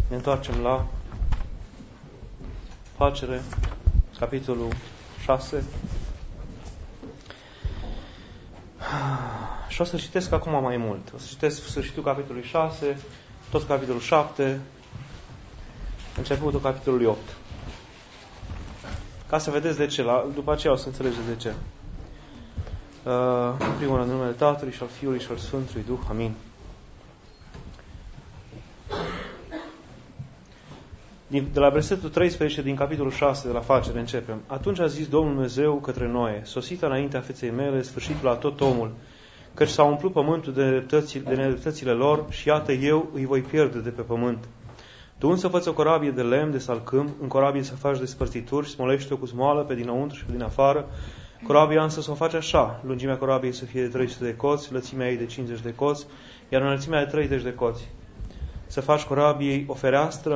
Ne întoarcem la Facere, capitolul 6. Și o să citesc acum mai mult. O să citesc sfârșitul capitolului 6, tot capitolul 7, începutul capitolului 8. Ca să vedeți de ce. După aceea o să înțelegeți de ce. În primul rând, în numele Tatălui și al Fiului și al Sfântului Duh. Amin. De la versetul 13 din capitolul 6 de la Facere începem. Atunci a zis Domnul Dumnezeu către Noe: Sosită înaintea feței mele sfârșitul la tot omul, căci s-a umplut pământul de nedreptățile lor și iată eu îi voi pierde de pe pământ. Tu însă fă-ți o corabie de lemn de salcâm, în corabie să faci despărțituri, smolește-o cu smoală pe dinăuntru și pe din afară. Corabia însă să o faci așa: lungimea corabiei să fie de 300 de coți, lățimea ei de 50 de coți, iar înălțimea de 30 de coți. Să faci corabiei o fereastră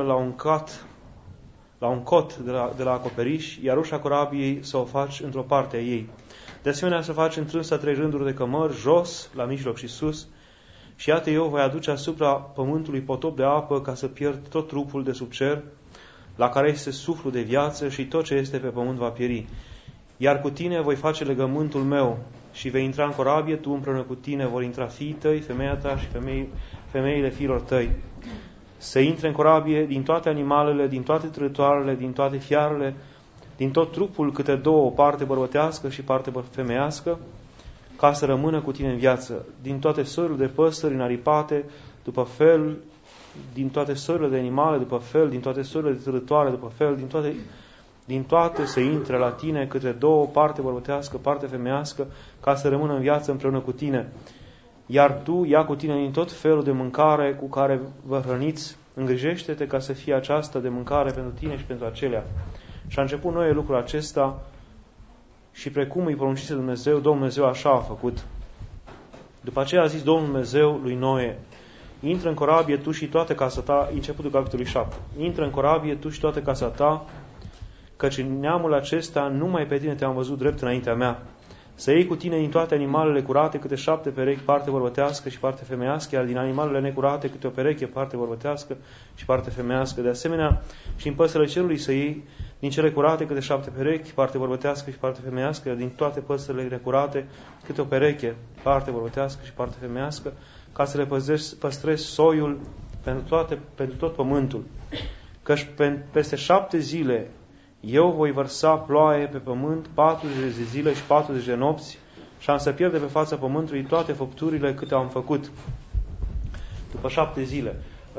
la un cot de la acoperiș, iar ușa corabiei să o faci într-o parte a ei. De asemenea să faci întrânsa 3 rânduri de cămări, jos, la mijloc și sus. Și iată eu voi aduce asupra pământului potop de apă ca să pierd tot trupul de sub cer, la care este suflu de viață, și tot ce este pe pământ va pieri. Iar cu tine voi face legământul meu și vei intra în corabie, tu împreună cu tine vor intra fiii tăi, femeia ta și femeile fiilor tăi. Să intre în corabie din toate animalele, din toate trăitoarele, din toate fiarele, din tot trupul câte două, o parte bărbătească și parte femeiască, ca să rămână cu tine în viață. Din toate soiurile de păsări înaripate, după fel, din toate soiurile de animale, după fel, din toate soiurile de trăitoare, după fel, din toate să intre la tine câte două, parte bărbătească, parte femeiască, ca să rămână în viață împreună cu tine. Iar tu ia cu tine din tot felul de mâncare cu care vă hrăniți, îngrijește-te ca să fie aceasta de mâncare pentru tine și pentru acelea. Și a început Noe lucrul acesta și precum îi poruncise Dumnezeu, Domnul Dumnezeu așa a făcut. După aceea a zis Domnul Dumnezeu lui Noe: intră în corabie tu și toată casa ta, începutul capitolului 7. Intră în corabie tu și toată casa ta, căci în neamul acesta numai pe tine te-am văzut drept înaintea mea. Să iei cu tine din toate animalele curate câte 7 perechi, parte bărbătească și parte femeiască, iar din animalele necurate câte o pereche, parte bărbătească și parte femeiască. De asemenea, și în păsările cerului să iei din cele curate câte 7 perechi, parte bărbătească și parte femeiască, iar din toate păsările necurate câte o pereche, parte bărbătească și parte femeiască, ca să le păstrezi soiul pentru tot pământul. Căci peste 7 zile eu voi vărsa ploaie pe pământ 40 de zile și 40 de nopți și am să pierde pe fața pământului toate făpturile câte am făcut. După 7 zile.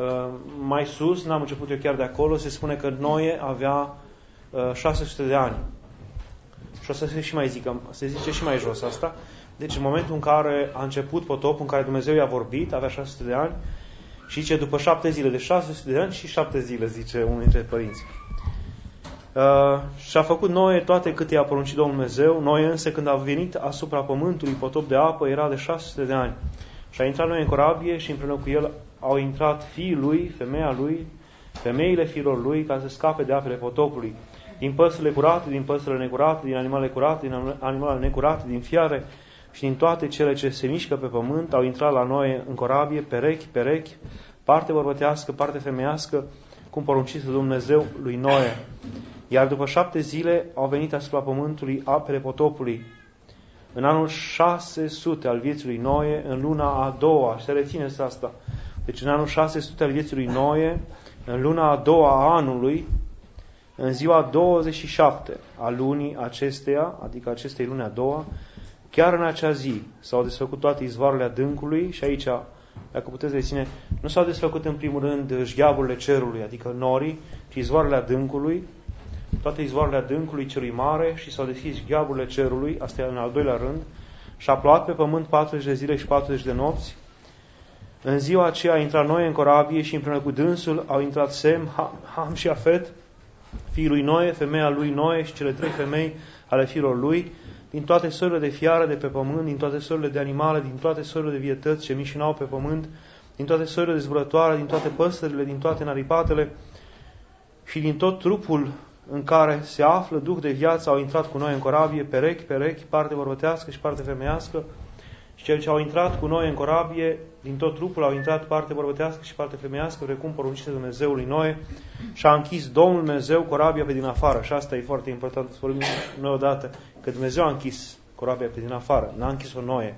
Mai sus, n-am început eu chiar de acolo, se spune că Noe avea 600 de ani. Și o să se zice și mai jos asta. Deci în momentul în care a început potopul, în care Dumnezeu i-a vorbit, avea 600 de ani și zice după 7 zile, de 600 de ani și 7 zile, zice unul dintre părinți. Și a făcut Noe toate câte i-a poruncit Domnul Dumnezeu. Noe însă, când a venit asupra pământului potop de apă, era de 600 de ani. Și a intrat Noe în corabie și împreună cu el au intrat fiii lui, femeia lui, femeile fiilor lui, ca să scape de apele potopului. Din păsările curate, din păsările necurate, din animalele curate, din animalele necurate, din fiare și din toate cele ce se mișcă pe pământ, au intrat la Noe în corabie, perechi, parte bărbătească, parte femeiască, cum poruncise Dumnezeu lui Noe. Iar după 7 zile au venit asupra pământului apele potopului. În anul 600 al vieții lui Noe, în luna a doua, și se reține asta. Deci în anul 600 al vieții lui Noe, în luna a doua a anului, în ziua 27 a lunii acesteia, adică acestei luni a doua, chiar în acea zi s-au desfăcut toate izvoarele adâncului și aici, dacă puteți reține, nu s-au desfăcut în primul rând șgheaburile cerului, adică norii, ci izvoarele adâncului, toate izvoarele adâncului celui mare, și s-au deschis șgheaburile cerului, asta e în al doilea rând, și a plouat pe pământ 40 de zile și 40 de nopți. În ziua aceea a intrat Noe în corabie și împreună cu dânsul au intrat Sem, Ham și Afet, fiul lui Noe, femeia lui Noe și cele 3 femei ale fiilor lui, din toate soiurile de fiare de pe pământ, din toate soiurile de animale, din toate soiurile de vietăți ce mișinau pe pământ, din toate soiurile de zburătoare, din toate păsările, din toate naripatele și din tot trupul în care se află duh de viață au intrat cu Noe în corabie, perechi, parte bărbătească și parte femeiască, Și cei ce au intrat cu Noe în corabie, din tot trupul au intrat parte bărbătească și parte femeiască, precum poruncise Dumnezeului Noe, și a închis Domnul Dumnezeu corabia pe din afară. Și asta e foarte important să vorbim noi odată, că Dumnezeu a închis corabia pe din afară, n-a închis-o Noe.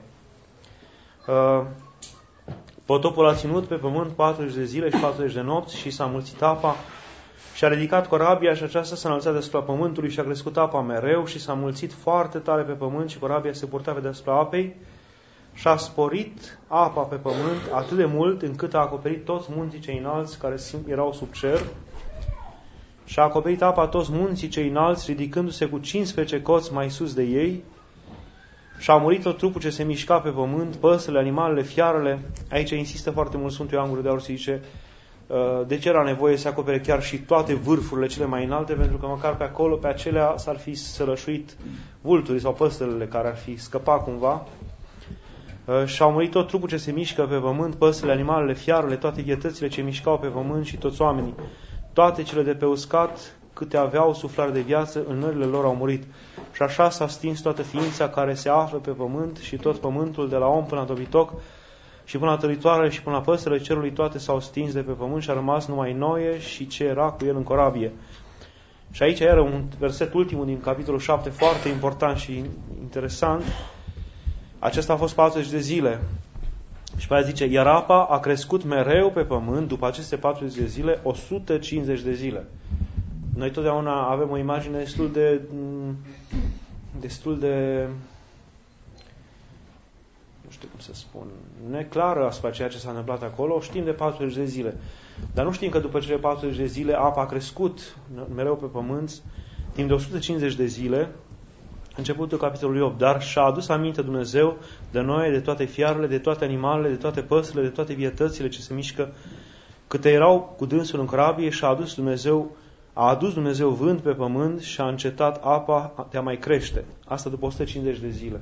Potopul a ținut pe pământ 40 de zile și 40 de nopți și s-a mulțit apa și a ridicat corabia și aceasta s-a înălțat deasupra pământului și a crescut apa mereu și s-a mulțit foarte tare pe pământ și corabia se purta pe deasupra apei și a sporit apa pe pământ atât de mult încât a acoperit toți munții cei înalți care erau sub cer și a acoperit apa toți munții cei înalți, ridicându-se cu 15 coți mai sus de ei. Și a murit tot trupul ce se mișca pe pământ, păsările, animalele, fiarele. Aici insistă foarte mult Sfântul Ioan Gură de Aur și zice de ce era nevoie să acopere chiar și toate vârfurile cele mai înalte, pentru că măcar pe acolo, pe acelea s-ar fi sălășuit vulturii sau păsările care ar fi scăpat cumva. Și au murit tot trupul ce se mișcă pe pământ, păsările, animalele, fiarele, toate vietățile ce mișcau pe pământ și toți oamenii. Toate cele de pe uscat, câte aveau suflare de viață, în nările lor au murit. Și așa s-a stins toată ființa care se află pe pământ și tot pământul, de la om până la dobitoc și până la tăritoare și până la păsările cerului, toate s-au stins de pe pământ și a rămas numai Noe și ce era cu el în corabie. Și aici era un verset ultimul din capitolul 7, foarte important și interesant. Acesta a fost 40 de zile. Și pe aia zice, iar apa a crescut mereu pe pământ după aceste 40 de zile, 150 de zile. Noi totdeauna avem o imagine destul de nu știu cum să spun, neclară asupra ceea ce s-a întâmplat acolo. Știm de 40 de zile. Dar nu știm că după cele 40 de zile apa a crescut mereu pe pământ timp de 150 de zile, începutul capitolului 8. Dar și-a adus aminte Dumnezeu de noi, de toate fiarele, de toate animalele, de toate păsările, de toate vietățile ce se mișcă, câte erau cu dânsul în corabie, și a adus Dumnezeu vânt pe pământ și a încetat apa de a mai crește. Asta după 150 de zile.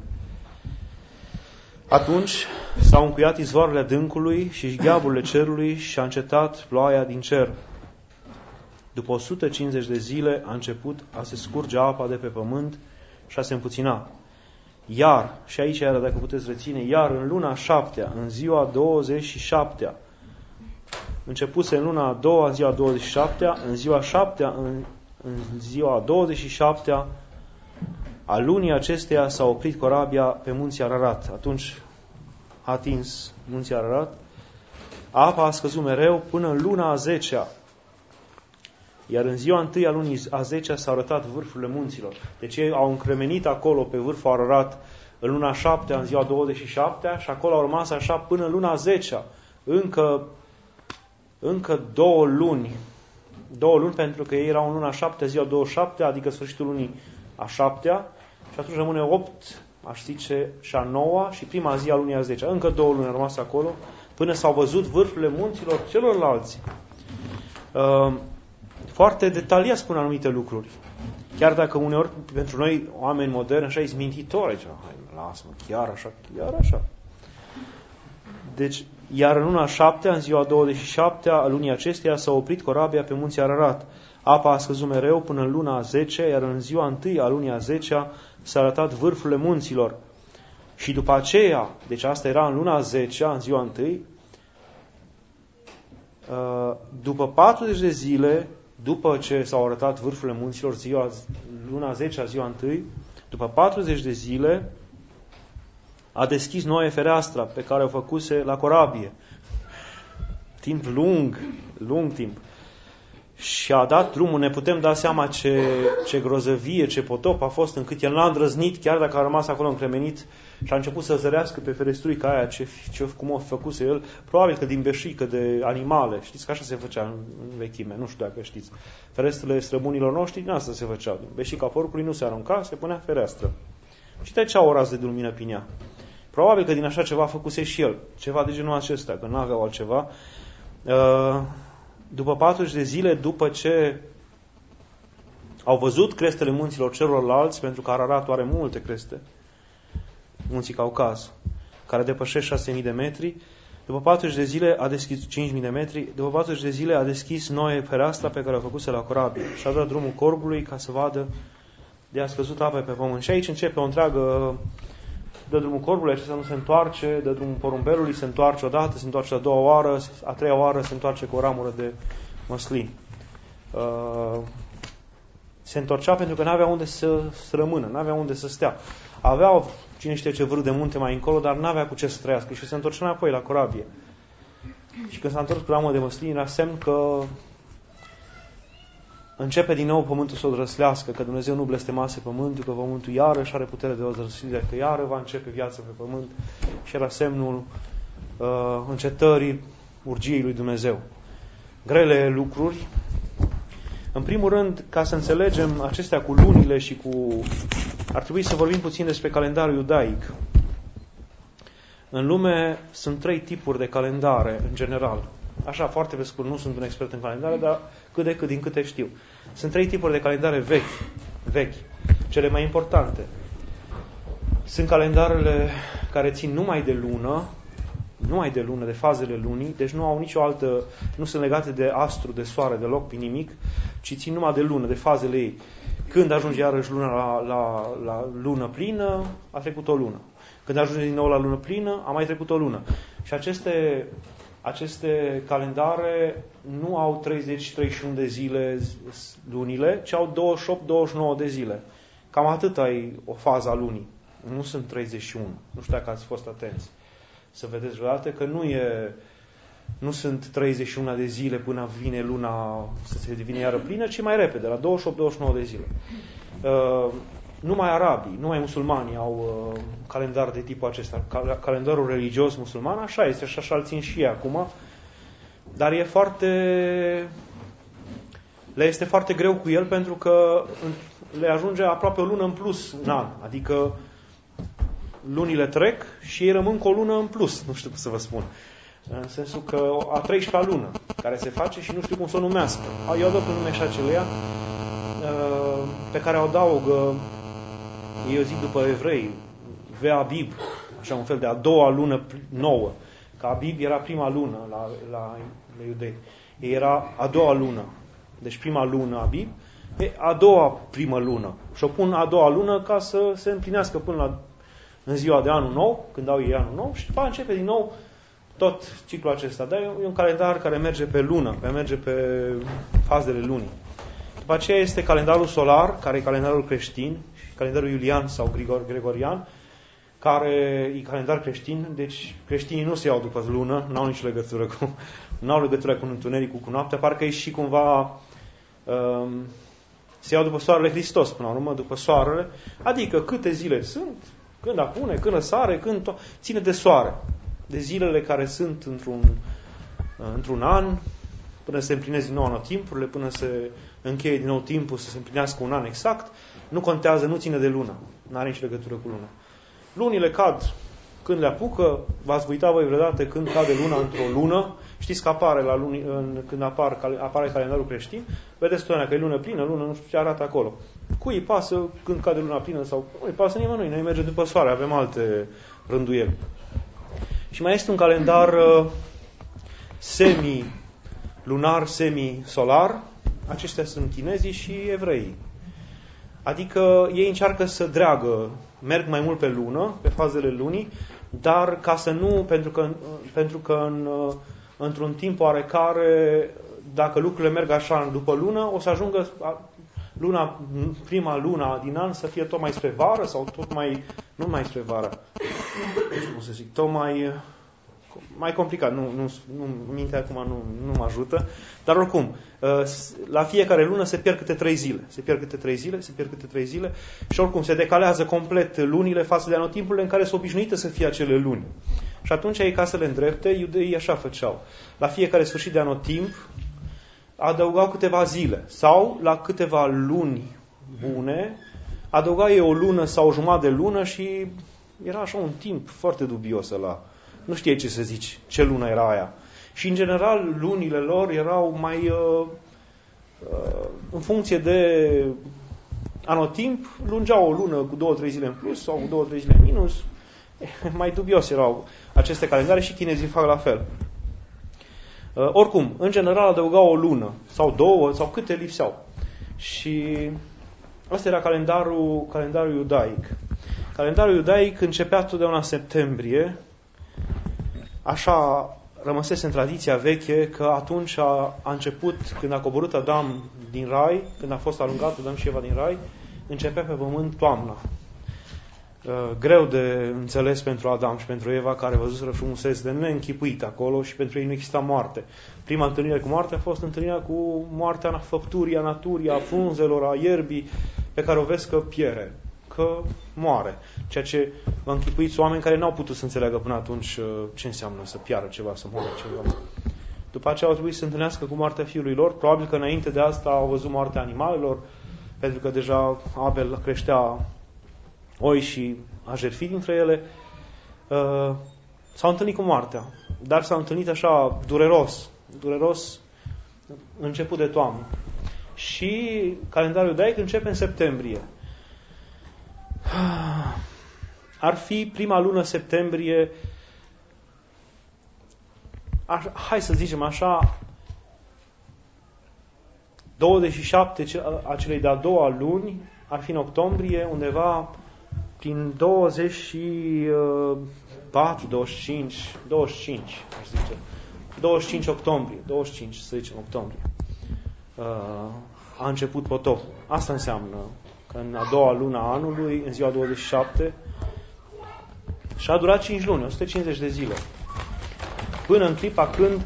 Atunci s-au încuiat izvoarele adâncului și gheaburile cerului și a încetat ploaia din cer. După 150 de zile a început a se scurge apa de pe pământ și a se împuțina. Iar, și aici era, dacă puteți reține, iar în luna 7-a, în ziua 27-a, începuse în luna a doua, în ziua 27-a, în ziua 7-a, în ziua 27-a, a lunii acesteia s-a oprit corabia pe munții Ararat. Atunci a atins munții Ararat. Apa a scăzut mereu până în luna a 10-a. Iar în ziua 1 a lunii a 10-a s-au arătat vârfurile munților. Deci ei au încremenit acolo pe vârful Ararat în luna 7-a, în ziua 27-a, și acolo au rămas așa până în luna a 10-a. Încă 2 luni. 2 luni, pentru că ei erau în luna 7-a, ziua 27-a, adică sfârșitul lunii a 7-a, și atunci rămâne 8, aș zice, și a 9-a și prima zi a lunii a 10-a. Încă 2 luni au rămas acolo, până s-au văzut vârfurile munților celorlalți. Foarte detaliat spun anumite lucruri. Chiar dacă uneori, pentru noi, oameni moderni, așa, e zmintitori. Hai, lasă-mă, chiar așa. Deci, iar în luna 7-a, în ziua 27-a, a lunii acesteia, s-a oprit corabia pe munții Ararat. Apa a scăzut mereu până în luna a 10-a, iar în ziua 1 a lunii a 10-a s-a arătat vârfurile munților. Și după aceea, deci asta era în luna a 10-a, în ziua 1, după 40 de zile, după ce s-au arătat vârfurile munților, luna a 10-a, ziua 1, după 40 de zile, a deschis Noe fereastra pe care o făcuse la corabie. Timp lung timp. Și a dat drumul, ne putem da seama ce grozăvie, ce potop a fost, încât el n-a îndrăznit, chiar dacă a rămas acolo încremenit, și a început să zărească pe ferestrui ca aia, cum o făcuse el, probabil că din beșică de animale. Știți că așa se făcea în vechime, nu știu dacă știți. Ferestrele străbunilor noștri, din asta se făceau. Din beșica porcului nu se arunca, se punea fereastră. Și trecea o rază de lumină prin ea. Probabil că din așa ceva făcuse și el, ceva de genul acesta, că nu aveau altceva. După 40 de zile, după ce au văzut crestele munților celorlalți, pentru că Araratul are multe creste, munții Caucaz, care depășesc 6.000 de metri, după 40 de zile a deschis 5.000 de metri, după 40 de zile a deschis Noe fereastra pe care a făcuse la corabie și a dat drumul corbului ca să vadă de a scăzut apa pe pământ. Și aici începe o întreagă dă drumul corbului, acesta nu se întoarce, dă drumul porumbelului, se întoarce odată, se întoarce a doua oară, a treia oară se întoarce cu o ramură de măslin. Se întorcea pentru că n-avea unde să rămână, n-avea unde să stea. Avea, cine știe ce vârf de munte mai încolo, dar n-avea cu ce să trăiască și se întorcea înapoi la corabie. Și când s-a întors cu ramură de măslin, era semn că începe din nou pământul să o drăslească, că Dumnezeu nu blestemase pământul, că pământul iarăși are putere de o drăslire, că iară va începe viața pe pământ și era semnul încetării urgiei lui Dumnezeu. Grele lucruri. În primul rând, ca să înțelegem acestea cu lunile și cu... Ar trebui să vorbim puțin despre calendarul iudaic. În lume sunt 3 tipuri de calendare, în general. Așa, foarte pe scurt, nu sunt un expert în calendare, dar cât de cât, din câte știu. Sunt 3 tipuri de calendare vechi, cele mai importante. Sunt calendarele care țin numai de lună, de fazele lunii, deci nu au nicio altă, nu sunt legate de astru, de soare, deloc, pe nimic, ci țin numai de lună, de fazele ei. Când ajunge iarăși luna la lună plină, a trecut o lună. Când ajunge din nou la lună plină, a mai trecut o lună. Și aceste calendare nu au 30-31 de zile lunile, ci au 28-29 de zile. Cam atât ai o fază a lunii. Nu sunt 31. Nu știu dacă ați fost atenți să vedeți vreodată că nu sunt 31 de zile până vine luna să se devine iară plină, ci mai repede, la 28-29 de zile. Numai arabii, numai musulmanii au calendar de tipul acesta. Calendarul religios musulman, așa este și așa îl țin și ei acum, dar le este foarte greu cu el pentru că le ajunge aproape o lună în plus în an. Adică lunile trec și ei rămân cu o lună în plus, nu știu cum să vă spun. În sensul că a 13-a lună care se face și nu știu cum să o numească. Eu dau pe nume și aceleia pe care o adaugă, eu zic după evrei, Ve'abib, așa un fel de a doua lună nouă. Că Abib era prima lună la iudei. Era a doua lună. Deci prima lună Abib, e a doua primă lună. Și o pun a doua lună ca să se împlinească până în ziua de anul nou, când au ei anul nou, și după începe din nou tot ciclul acesta. Dar e un calendar care merge pe lună, merge pe fazele lunii. După aceea este calendarul solar, care e calendarul creștin, calendarul iulian sau gregorian, care e calendar creștin, deci creștinii nu se iau după lună, n-au nicio legătură cu întunericul, cu noaptea, parcă e și cumva se iau după soarele Hristos, până la urmă, după soarele, adică câte zile sunt, când apune, când sare, ține de soare, de zilele care sunt într-un an, până se împlinesc din nou anotimpurile, până se încheie din nou timpul să se împlinească un an exact, nu contează, nu ține de lună, nu are nicio legătură cu luna. Lunile cad când le apucă, v-ați uitat voi vreodată când cade luna într-o lună, știți că apare când apare calendarul creștin, vedeți totdeauna că e lună plină, lună nu știu ce arată acolo. Cui îi pasă când cade luna plină sau nu îi pasă nimănui, noi mergem după soare, avem alte rânduieli. Și mai este un calendar semi-lunar, semi-solar, aceștia sunt chinezii și evreii. Adică ei încearcă să merg mai mult pe lună, pe fazele lunii, dar ca să nu, pentru că într-un timp oarecare, dacă lucrurile merg așa după lună, o să ajungă prima luna din an să fie tot mai spre vară sau nu mai spre vară, cum să zic, tot mai complicat, mintea acum nu mă ajută, dar oricum, la fiecare lună se pierd câte 3 zile, și oricum se decalează complet lunile față de anotimpurile în care sunt obișnuite să fie acele luni. Și atunci ei, ca să le îndrepte, iudeii așa făceau. La fiecare sfârșit de anotimp adăugau câteva zile sau la câteva luni bune adăugau ei o lună sau o jumătate de lună și era așa un timp foarte dubios ăla. Nu știai ce să zici, ce lună era aia. Și în general lunile lor erau mai în funcție de anotimp, lungeau o lună cu 2-3 zile în plus sau cu 2-3 zile în minus. Mai dubios erau aceste calendare și chinezii fac la fel. Oricum, în general adăugau o lună sau 2 sau câte lipseau. Și ăsta era calendarul iudaic. Calendarul iudaic începea totdeauna în septembrie, așa rămăsese în tradiția veche că atunci a început, când a coborât Adam din rai, când a fost alungat Adam și Eva din rai, începea pe pământ toamna. Greu de înțeles pentru Adam și pentru Eva, care văzuseră frumusețe de neînchipuit acolo și pentru ei nu exista moarte. Prima întâlnire cu moartea a fost întâlnirea cu moartea făpturii, a naturii, a frunzelor, a ierbii, pe care o vezi că piere, că moare. Ceea ce vă închipuiți oameni care n-au putut să înțeleagă până atunci ce înseamnă să piară ceva, să moară ceva. După aceea au trebuit să se întâlnească cu moartea fiului lor. Probabil că înainte de asta au văzut moartea animalelor, pentru că deja Abel creștea oi și a jertfit dintre ele. S-au întâlnit cu moartea, dar s-au întâlnit așa dureros început de toamnă. Și calendarul iudaic începe în septembrie. Ar fi prima lună septembrie, hai să zicem așa, 27 a celei de-a doua luni, ar fi în octombrie, undeva prin 24, 25, aș zice. 25 octombrie, 25, să zicem, octombrie. A început potopul. Asta înseamnă că în a doua lună a anului, în ziua 27, și a durat 5 luni, 150 de zile. Până în clipa când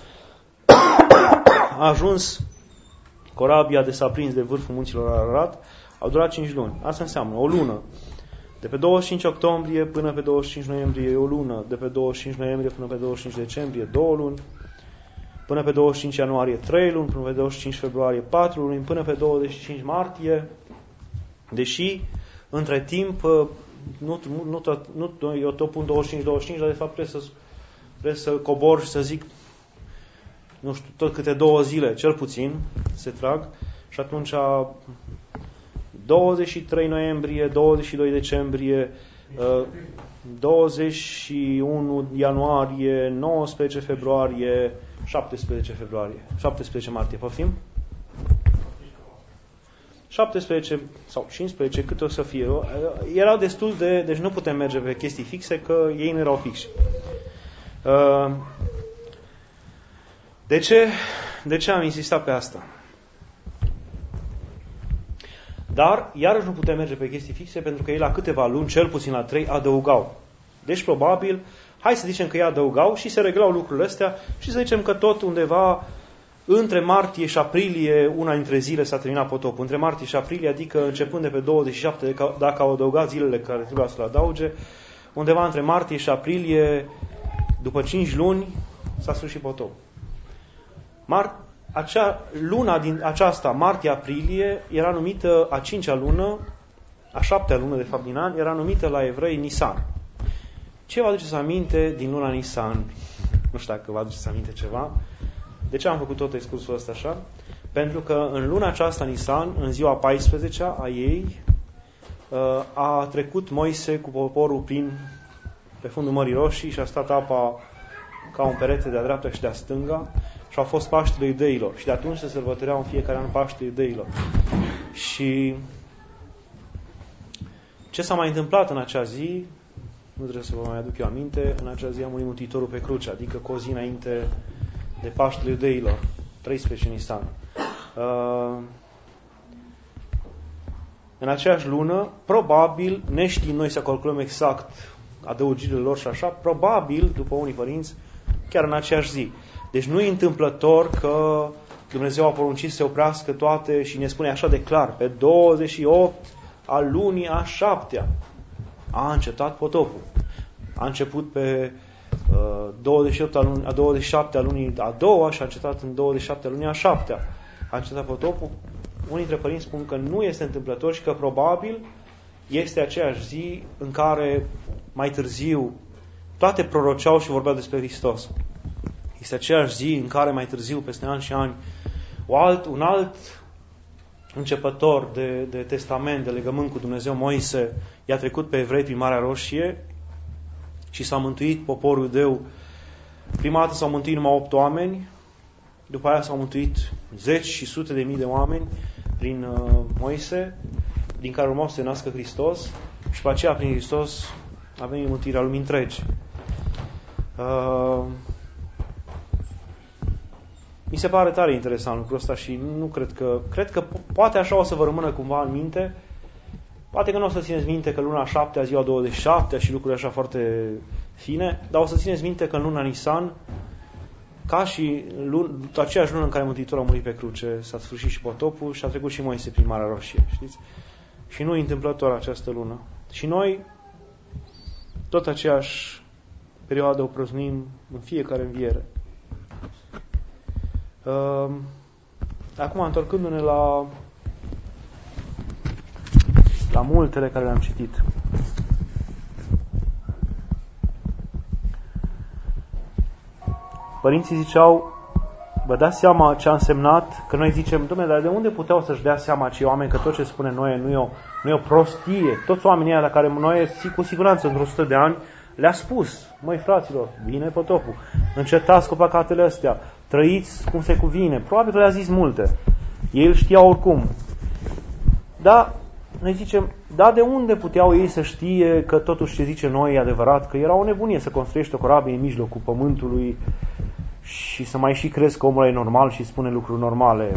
a ajuns corabia de s-a prins de vârful munților Ararat, au durat 5 luni. Asta înseamnă o lună. De pe 25 octombrie până pe 25 noiembrie e o lună, de pe 25 noiembrie până pe 25 decembrie 2 luni, până pe 25 ianuarie 3 luni, până pe 25 februarie 4 luni, până pe 25 martie, deși între timp, eu tot pun 25-25, dar de fapt trebuie să cobor și să zic, nu știu, tot câte 2 zile, cel puțin, se trag, și atunci 23 noiembrie, 22 decembrie, 21 ianuarie, 19 februarie, 17 martie, poftim? 17 sau 15, cât o să fie. Erau destul de... Deci nu putem merge pe chestii fixe, că ei nu erau fixi. De ce am insistat pe asta? Dar, iarăși nu putem merge pe chestii fixe, pentru că ei la câteva luni, cel puțin la 3, adăugau. Deci, probabil, hai să zicem că ei adăugau și se reglau lucrurile astea și să zicem că tot undeva între martie și aprilie, una dintre zile s-a terminat potopul. Între martie și aprilie, adică începând de pe 27, dacă au adăugat zilele care trebuia să le adauge, undeva între martie și aprilie, după 5 luni, s-a sfârșit potopul. Luna din aceasta, martie-aprilie, era numită a 5-a lună, a 7-a lună, de fapt, din an, era numită la evrei Nisan. Ce vă aduceți aminte din luna Nisan? Nu știu dacă vă aduceți aminte ceva. De ce am făcut tot excursul ăsta așa? Pentru că în luna aceasta Nisan, în ziua 14-a a ei, a trecut Moise cu poporul pe fundul Mării Roșii și a stat apa ca un perete de-a dreapta și de-a stânga și au fost Paștele Iudeilor. Și de atunci se sărbătoreau în fiecare an Paștele Iudeilor. Și ce s-a mai întâmplat în acea zi, nu trebuie să vă mai aduc eu aminte, în acea zi a murit Mântuitorul pe cruce, adică cu o zi înainte de Paștele Iudeilor, 13 Nisan. În aceeași lună, probabil, neștiind noi să calculăm exact adăugirile lor și așa, probabil, după unii părinți, chiar în aceeași zi. Deci nu e întâmplător că Dumnezeu a poruncit să se oprească toate și ne spune așa de clar, pe 28 a lunii a 7-a a încetat potopul. A început pe 27 a lunii a 2-a și a încetat în 27 a lunii a 7-a. A încetat potopul. Unii dintre părinți spun că nu este întâmplător și că probabil este aceeași zi în care mai târziu toate proroceau și vorbeau despre Hristos. Este aceeași zi în care mai târziu, peste ani și ani, un alt începător de testament, de legământ cu Dumnezeu, Moise, i-a trecut pe evrei prin Marea Roșie și s-a mântuit poporul iudeu. Prima dată s-au mântuit numai 8 oameni, după aia s-au mântuit 10 și sute de mii de oameni prin Moise, din care urmau să se nască Hristos. și pe aceea prin Hristos a venit mântuirea lumii întregi. Mi se pare tare interesant lucrul ăsta și nu cred că poate așa o să vă rămână cumva în minte. Poate că nu o să țineți minte că luna 7, ziua 27 și lucruri așa foarte fine, dar o să țineți minte că în luna Nisan, ca și aceeași lună în care Mântuitorul a murit pe cruce, s-a sfârșit și potopul și a trecut și Moise prin Marea Roșie, știți? Și nu întâmplător această lună. Și noi, tot aceeași perioadă o prăznuim în fiecare înviere. Acum, întorcându-ne la multele care le-am citit. Părinții ziceau, vă dați seama ce a însemnat? Că noi zicem, dom'le, dar de unde puteau să-și dea seama cei oameni că tot ce spune Noe nu e o prostie? Toți oamenii ăia la care Noe, cu siguranță, într-o 100 de ani, le-a spus, măi fraților, vine potopul, încetați cu păcatele astea, trăiți cum se cuvine. Probabil că le-a zis multe. Ei îl știau oricum. Dar noi zicem, da, de unde puteau ei să știe că totuși ce zice Noe e adevărat, că era o nebunie să construiești o corabie în mijlocul pământului și să mai și crezi că omul e normal și spune lucruri normale.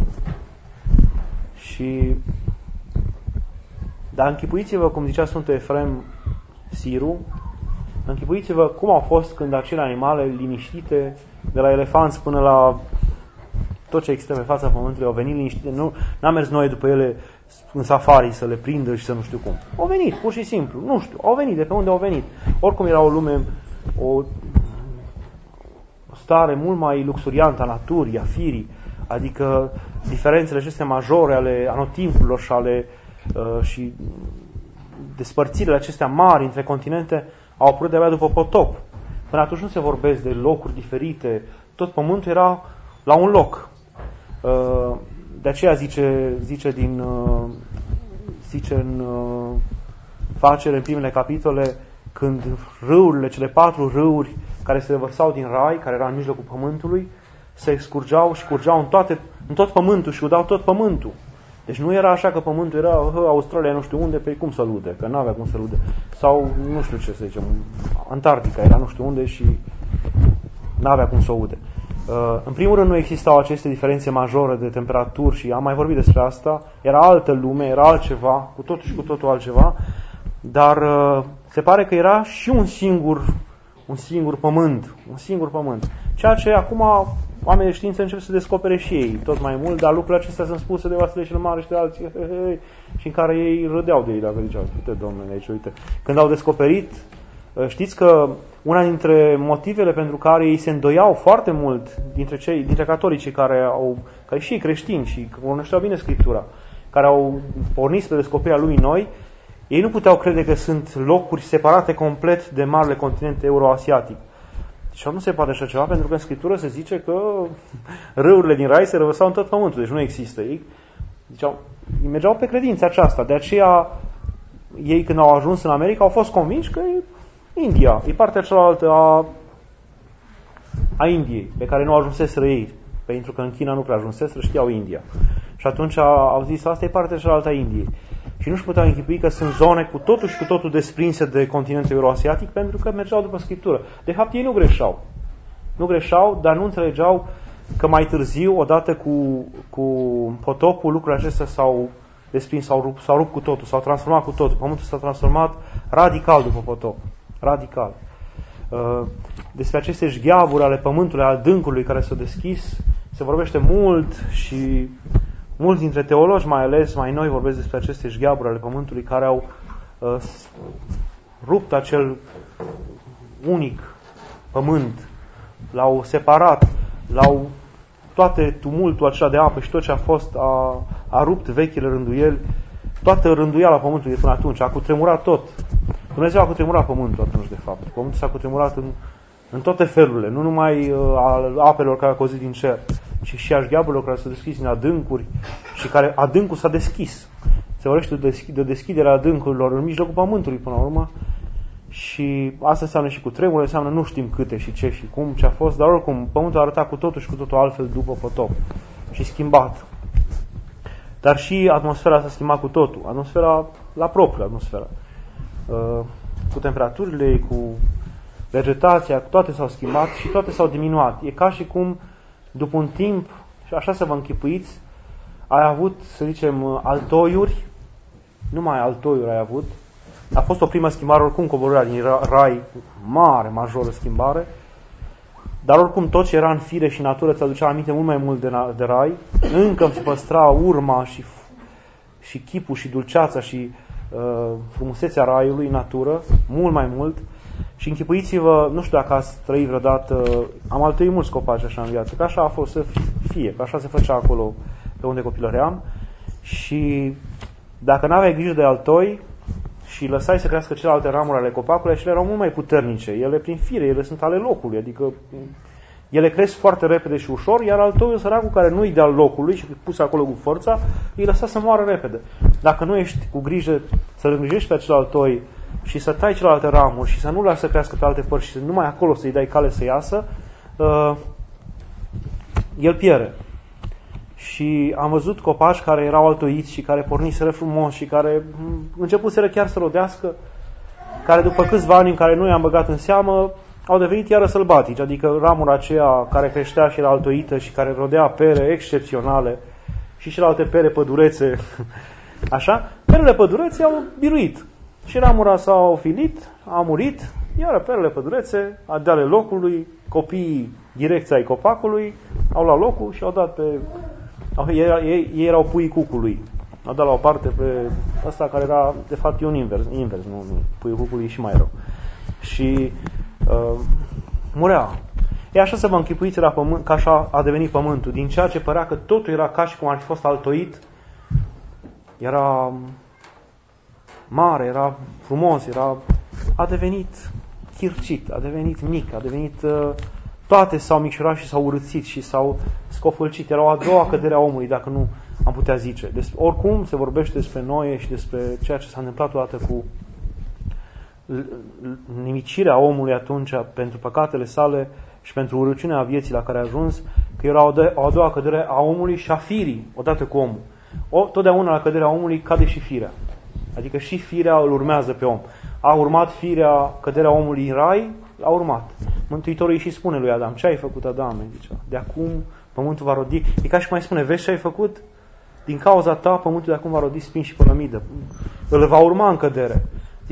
Dar închipuiți-vă, cum zicea Sfântul Efrem Siru, închipuiți-vă cum au fost când acele animale liniștite, de la elefanți până la tot ce există pe fața pământului, au venit liniștite. N-am mers noi după ele în safari să le prindă și să nu știu cum. Au venit, pur și simplu. Nu știu, au venit. De pe unde au venit? Oricum era o lume, o stare mult mai luxuriantă a naturii, a firii. Adică diferențele acestea majore ale anotimpurilor și despărțirile acestea mari între continente au apărut de-abia după potop. Până atunci nu se vorbesc de locuri diferite. Tot pământul era la un loc. De aceea zice în Facere, în primele capitole, când râurile, cele 4 râuri care se revărsau din rai, care era în mijlocul pământului, se scurgeau și curgeau în tot pământul și udau tot pământul. Deci nu era așa că pământul era Australia nu știu unde, pe cum să lude, că n-avea cum să lude. Sau nu știu ce să zicem, Antarctica era nu știu unde și n-avea cum să o ude. În primul rând nu existau aceste diferențe majore de temperaturi și am mai vorbit despre asta. Era altă lume, era altceva, cu totul și cu totul altceva, dar se pare că era și un singur pământ. Ceea ce acum oamenii de știință încep să descopere și ei tot mai mult, dar lucrurile acestea sunt spuse de Vasile cel Mare și de alții și în care ei râdeau de ei dacă ziceau, uite domnule, aici, uite. Când au descoperit, știți că una dintre motivele pentru care ei se îndoiau foarte mult dintre catolicii care și ei creștini și cunoșteau bine Scriptura, care au pornit spre descoperirea lumii noi, ei nu puteau crede că sunt locuri separate complet de marele continent euroasiatic. Și nu se poate așa ceva, pentru că în Scriptură se zice că râurile din rai se revărsau în tot pământul, deci nu există. Ei mergeau pe credința aceasta. De aceea, ei când au ajuns în America, au fost convinși că e India, e partea cealaltă a Indiei, pe care nu ajunseseră ei, pentru că în China nu prea ajunseseră, știau India. Și atunci au zis, asta e partea cealaltă a Indiei. Și nu-și puteau închipui că sunt zone cu totul și cu totul desprinse de continentul euroasiatic, pentru că mergeau după Scriptură. De fapt, ei nu greșeau. Nu greșeau, dar nu înțelegeau că mai târziu, odată cu potopul, lucrurile acestea s-au desprins, s-au rupt cu totul, s-au transformat cu totul. Pământul s-a transformat radical după potop. Radical. Despre aceste șgheaburi ale pământului, al adâncului care s-au deschis, se vorbește mult și mulți dintre teologi, mai ales mai noi, vorbesc despre aceste șgheaburi ale pământului care au rupt acel unic pământ, l-au separat, toate tumultul acela de apă și tot ce a fost a rupt vechile rânduieli, toată rânduiala pământului de până atunci, a cutremurat tot. Dumnezeu a cutremurat pământul atunci, de fapt. Pământul s-a cutremurat în toate felurile, nu numai al apelor care au căzut din cer, ci și a șgheaburilor care s-au deschis în adâncuri și care adâncul s-a deschis. Se vorbește de deschiderea adâncurilor în mijlocul pământului până la urmă și asta înseamnă și cu tremure, înseamnă nu știm câte și ce și cum, ce a fost, dar oricum pământul arăta cu totul și cu totul altfel după potop și schimbat. Dar și atmosfera s-a schimbat cu totul, atmosfera la propriu atmosfera. cu temperaturile, cu vegetația, toate s-au schimbat și toate s-au diminuat. E ca și cum, după un timp, și așa să vă închipuiți, ai avut, să zicem, altoiuri, numai altoiuri ai avut. A fost o primă schimbare, oricum coborârea din rai, mare, majoră schimbare, dar oricum tot ce era în fire și natură ți aducea aminte mult mai mult de rai. Încă îmi se păstra urma și chipul și dulceața și frumusețea raiului în natură, mult mai mult. Și închipuiți-vă, nu știu dacă ați trăit vreodată, am altoit mulți copaci așa în viață, că așa a fost să fie, că așa se făcea acolo pe unde copilăream. Și dacă n-aveai grijă de altoi și lăsai să crească celelalte ramuri ale copacului, acelea erau mult mai puternice. Ele, prin fire, ele sunt ale locului, adică ele cresc foarte repede și ușor, iar altoiul săracul, care nu-i de al locului și pus acolo cu forța, îi lăsa să moară repede. Dacă nu ești cu grijă să-l îngrijești pe acel altoi și să tai celelalte ramuri și să nu lași să crească pe alte părți și numai acolo să-i dai cale să iasă, el pierde. Și am văzut copaci care erau altoiți și care porniseră frumos și care începuseră chiar să rodească, care după câțiva ani în care nu i-am băgat în seamă, au devenit iară sălbatici, adică ramura aceea care creștea și era altoită și care rodea pere excepționale și celelalte pere pădurețe, așa, perele pădurețe au biruit și ramura s-a ofilit, a murit, iar perele pădurețe, de ale locului, copiii direcția ai copacului, au luat locul și au dat pe... Ei erau puii cucului. Au dat la o parte pe ăsta care era, de fapt, e un invers, nu, puii cucului e și mai rău. Și murea. E așa să vă închipuiți la pământ, că așa a devenit pământul. Din ceea ce părea că totul era ca și cum ar fi fost altoit, era mare, era frumos, a devenit chircit, a devenit mic, a devenit... toate s-au micșorat și s-au urâțit și s-au scofâlcit. Era o a doua cădere a omului, dacă nu am putea zice. Oricum se vorbește despre Noe și despre ceea ce s-a întâmplat odată cu nimicirea omului atunci pentru păcatele sale și pentru urăciunea vieții la care a ajuns, că era o a doua cădere a omului și a firii odată cu omul. Totdeauna la căderea omului cade și firea. Adică și firea îl urmează pe om. A urmat firea căderea omului în rai, a urmat. Mântuitorul îi și spune lui Adam: ce ai făcut, Adame? Zicea, de acum pământul va rodi. E ca și mai spune: vezi ce ai făcut? Din cauza ta pământul de acum va rodi spini și pălămidă. Îl va urma în cădere.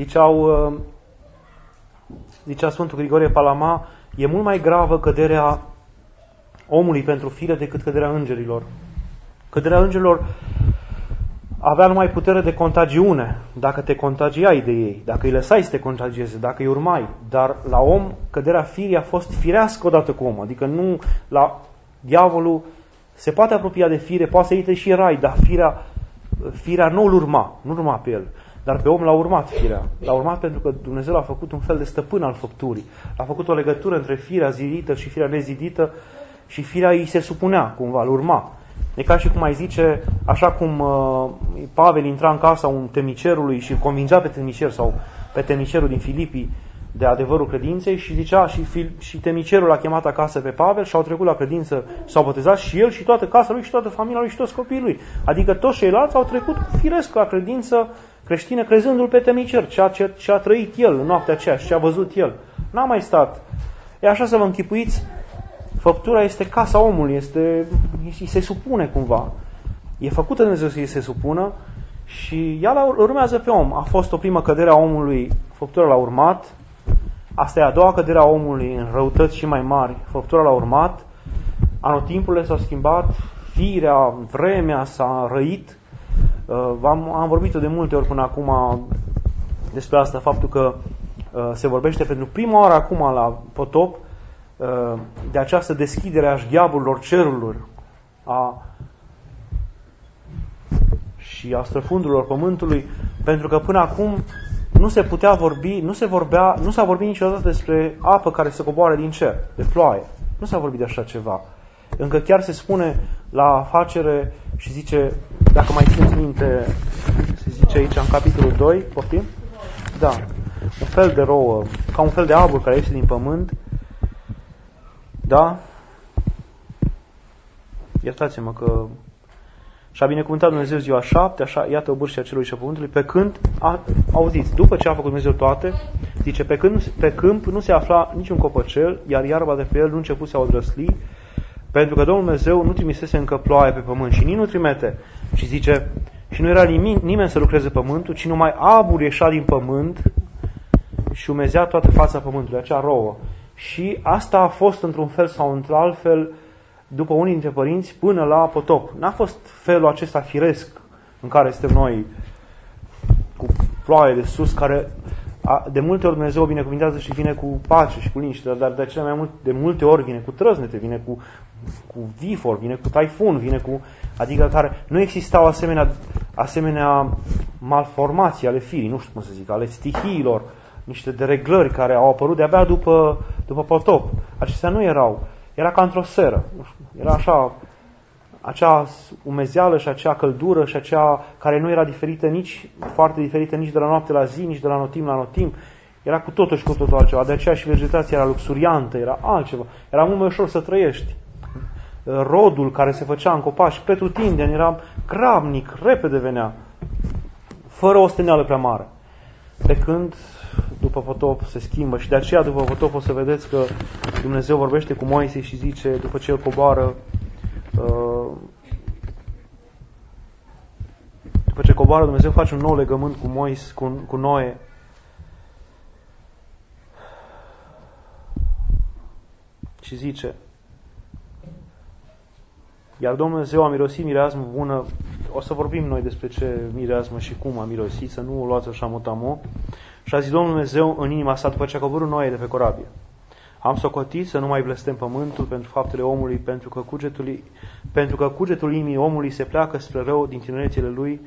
Zicea Sfântul Grigorie Palama: e mult mai gravă căderea omului pentru fire decât căderea îngerilor. Căderea îngerilor avea numai putere de contagiune, dacă te contagiai de ei, dacă îi lăsai să te contagieze, dacă îi urmai. Dar la om, căderea firii a fost firească odată cu om. Adică nu, la diavolul se poate apropia de fire, poate să intre și rai, dar firea nu-l urma, nu urma pe el. Dar pe om l-a urmat firea. L-a urmat pentru că Dumnezeu l-a făcut un fel de stăpân al făpturii. A făcut o legătură între firea zidită și firea nezidită și firea îi se supunea, cumva, îl urma. E ca și cum ai zice, așa cum Pavel intra în casa un temnicerului și îl convingea pe temnicer sau pe temnicerul din Filipii de adevărul credinței și zicea și temnicerul l-a chemat acasă pe Pavel și au trecut la credință, s-au botezat și el și toată casa lui și toată familia lui și toți copiii lui. Adică toți ceilalți au trecut firesc la credință creștină crezându-l pe temnicer, ce a trăit el în noaptea aceea și ce a văzut el. N-a mai stat. E așa să vă închipuiți, făptura este casa omului, îi se supune cumva. E făcută Dumnezeu să îi se supună și ea urmează pe om. A fost o primă cădere a omului, făptura l-a urmat. Asta e a doua cădere a omului în răutăți și mai mari, făptura l-a urmat. Anotimpurile s-au schimbat, firea, vremea s-a răit. Am vorbit de multe ori până acum despre asta, faptul că se vorbește pentru prima oară acum la potop de această deschidere a șgheaburilor cerurilor și a străfundurilor pământului, pentru că până acum nu se putea vorbi, nu s-a vorbit niciodată despre apă care se coboară din cer, de ploaie. Nu s-a vorbit de așa ceva. Încă chiar se spune la facere și zice, dacă mai țineți minte, se zice aici în capitolul 2, poftim? Da. Un fel de rouă, ca un fel de abur care iese din pământ. Da? Iertați-mă că... Și a binecuvântat Dumnezeu ziua 7, așa, iată obârșia celui și a pământului, pe când, auziți, după ce a făcut Dumnezeu toate, zice, pe câmp nu se afla niciun copăcel, iar iarba de pe el nu începuse a odrăsli, pentru că Domnul Dumnezeu nu trimisese încă ploaie pe pământ și nici nu trimite. Și zice, și nu era nimeni să lucreze pământul, ci numai abur ieșea din pământ și umezea toată fața pământului, acea rouă. Și asta a fost într-un fel sau într-alt fel, după unii dintre părinți, până la potop. N-a fost felul acesta firesc în care suntem noi, cu ploaie de sus, care de multe ori Dumnezeu o binecuvintează și vine cu pace și cu liniște, dar de multe ori vine cu trăznete, vine cu vifor, vine cu taifun, vine cu... Adică care nu existau asemenea malformații ale firii, nu știu cum să zic, ale stihiilor, niște dereglări care au apărut de-abia după potop. Acestea nu erau. Era ca într-o seră. Era așa, acea umezeală și acea căldură și acea care nu era diferită nici, foarte diferită nici de la noapte la zi, nici de la anotimp la anotimp. Era cu totul și cu totul altceva. De aceea și vegetația era luxuriantă, era altceva. Era mult mai ușor să trăiești. Rodul care se făcea în copaci, pretutindeni, era grabnic, repede venea, fără o steneală prea mare. Pe când după potop se schimbă și de aceea după potop o să vedeți că Dumnezeu vorbește cu Moise și zice, după ce el coboară, după ce coboară, Dumnezeu face un nou legământ cu Moise, cu Noe. Și zice, iar Domnul Dumnezeu a mirosit mireasmă bună. O să vorbim noi despre ce mireasmă și cum a mirosit, să nu o luați așa mutamo. Și a zis Domnul Dumnezeu în inima sa, după ce a coborât Noe de pe corabie, am socotit să nu mai blestem pământul pentru faptele omului, pentru că cugetul inimii omului se pleacă spre rău din tinerețile lui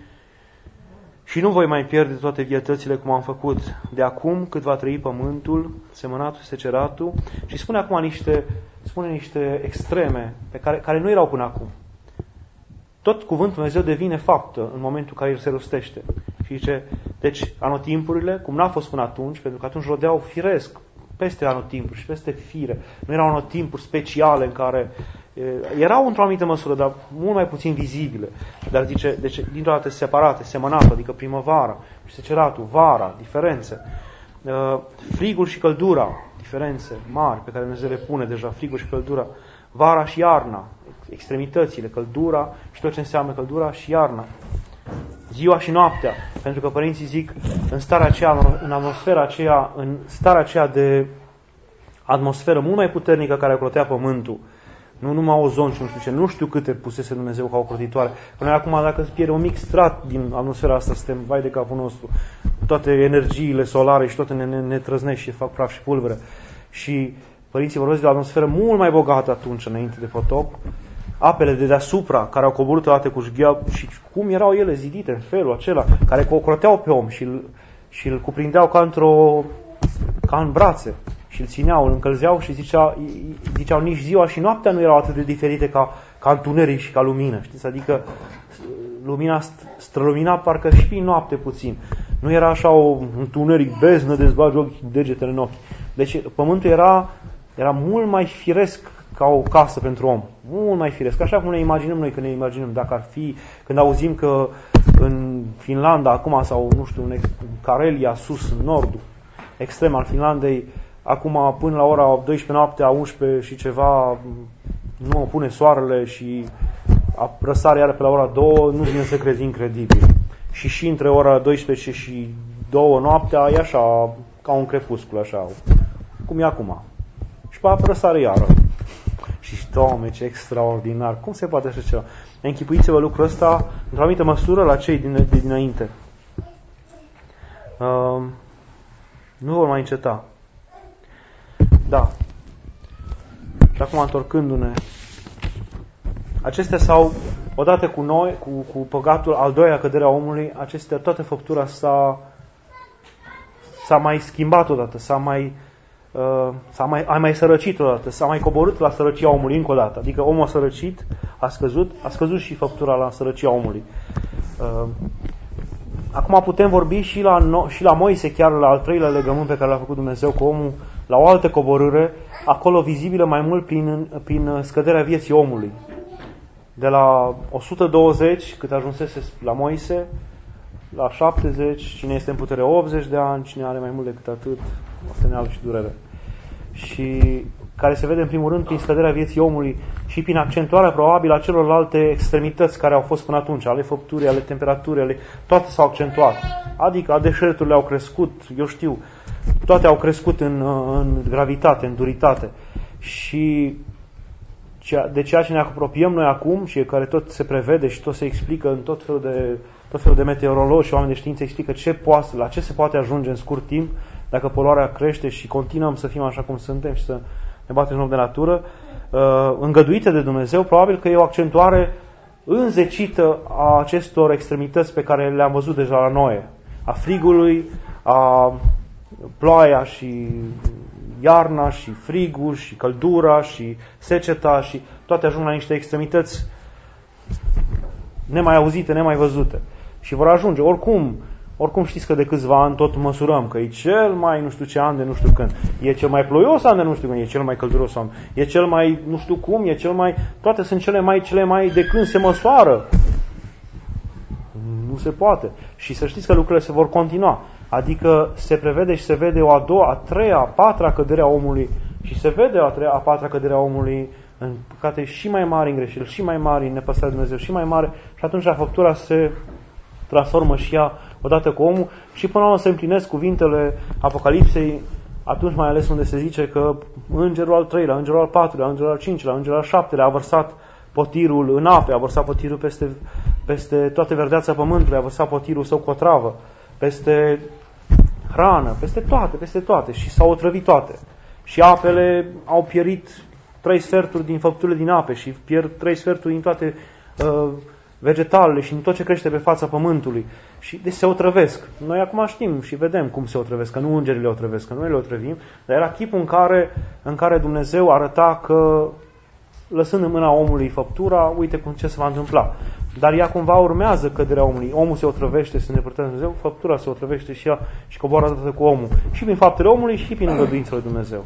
și nu voi mai pierde toate vietățile cum am făcut de acum cât va trăi pământul, semănatul, seceratul. Și spune acum niște extreme pe care nu erau până acum. Tot cuvântul Dumnezeu devine faptă în momentul în care el se rostește. Și zice, deci anotimpurile, cum n-a fost până atunci, pentru că atunci rodeau firesc peste anotimpuri și peste fire. Nu erau anotimpuri speciale în care erau într-o anumită măsură, dar mult mai puțin vizibile. Dar zice, deci dintr-o dată semănatul, adică primăvara, și seceratul, vara, diferențe. Frigul și căldura, diferențe mari pe care Dumnezeu le pune deja, frigul și căldura. Vara și iarna, extremitățile, căldura și tot ce înseamnă căldura și iarna. Ziua și noaptea, pentru că părinții zic în starea aceea, în atmosfera aceea, în starea aceea de atmosferă mult mai puternică care ocrotea pământul, nu numai ozon și nu știu ce, nu știu câte pusese Dumnezeu ca ocrotitoare. Până acum, dacă se pierde un mic strat din atmosfera asta, suntem vai de capul nostru. Toate energiile solare și toate ne trăznești și fac praf și pulbere. Și părinții vorbesc de o atmosferă mult mai bogată atunci, înainte de potop. Apele de deasupra, care au coborât odată cu jghia, și cum erau ele zidite în felul acela, care ocroteau pe om și îl cuprindeau ca în brațe. Și îl țineau, îl încălzeau și ziceau nici ziua și noaptea nu erau atât de diferite ca întuneric și ca lumină. Știți? Adică lumina strălumina parcă și în noapte puțin. Nu era așa o întuneric beznă de-ți bagi degetele în ochi. Deci pământul era mult mai firesc ca o casă pentru om. Mult mai firesc. Așa cum ne imaginăm noi când ne imaginăm. Dacă ar fi, când auzim că în Finlanda acum, sau nu știu, în Carelia, sus, în nordul extrem al Finlandei, acum până la ora 12 noaptea, 11 și ceva, nu pune soarele și răsare iară pe la ora 2, nu vine să crezi, incredibil. Și între ora 12 și 2 noaptea e așa, ca un crepuscul, așa, cum e acum. Și pe răsare iară. Și Doamne, ce extraordinar! Cum se poate așa ceva? Închipuiți-vă lucrul ăsta într-o anumită măsură la cei de dinainte. Nu vor mai înceta. Da. Și acum, întorcându-ne, acestea s-au, odată cu noi, cu păcatul, al doilea căderea omului, toată făptura s-a mai schimbat odată, a mai sărăcit odată, s-a mai coborât la sărăcia omului încă o dată. Adică omul a sărăcit, a scăzut și făptura la sărăcia omului. Acum putem vorbi și la Moise, chiar la al treilea legământ pe care l-a făcut Dumnezeu cu omul, la o altă coborâre, acolo vizibilă mai mult prin scăderea vieții omului. de la 120, cât ajunsese la Moise, la 70, cine este în putere 80 de ani, cine are mai mult decât atât, osteneală și durere. Și care se vede în primul rând prin scăderea vieții omului și prin accentuarea probabil a celorlalte extremități care au fost până atunci, ale făpturii, ale temperaturii, toate s-au accentuat. Adică deșerturile au crescut, eu știu, toate au crescut în gravitate, în duritate. Și de ceea ce ne apropiem noi acum și care tot se prevede și tot se explică în tot felul de meteorologi și oameni de știință explică la ce se poate ajunge în scurt timp dacă poluarea crește și continuăm să fim așa cum suntem și să ne batem joc de natură, îngăduite de Dumnezeu, probabil că e o accentuare înzecită a acestor extremități pe care le-am văzut deja la Noe. A frigului, a ploaia și iarna și frigul și căldura și seceta și toate ajung la niște extremități nemai auzite, nemai văzute. Și vor ajunge. Oricum știți că de câțiva ani tot măsurăm că e cel mai nu știu ce an de nu știu când. E cel mai ploios an de nu știu când. E cel mai călduros an. E cel mai nu știu cum. E cel mai... Toate sunt cele mai de când se măsoară. Nu se poate. Și să știți că lucrurile se vor continua. Adică se prevede și se vede o a doua, a treia, a patra cădere a omului. Și se vede a treia, a patra cădere a omului în păcate și mai mari, în greșeli, și mai mari, în nepăsarea de Dumnezeu, și mai mare. Și atunci făptura se transformă și ea odată cu omul și până la urmă se împlinesc cuvintele Apocalipsei, atunci mai ales unde se zice că îngerul al treilea, îngerul al patrulea, îngerul al cincilea, îngerul al șaptelea a vărsat potirul în ape, a vărsat potirul peste toate verdeața pământului, a vărsat potirul său cu o travă, peste hrană, peste toate și s-au otrăvit toate. Și apele au pierit 3 sferturi din făpturile din ape și pierd 3 sferturi din toate vegetalele și din tot ce crește pe fața pământului. Și deci se otrăvesc. Noi acum știm și vedem cum se otrăvesc, că nu îngerii le otrăvesc, că noi le otrăvim, dar era chipul în care Dumnezeu arăta că, lăsând în mâna omului făptura, uite ce se va întâmpla. Dar ea cumva urmează căderea omului. Omul se otrăvește, se îndepărtează de Dumnezeu, făptura se otrăvește și ea și coboară odată cu omul. Și prin faptele omului și prin îngăduințele lui Dumnezeu.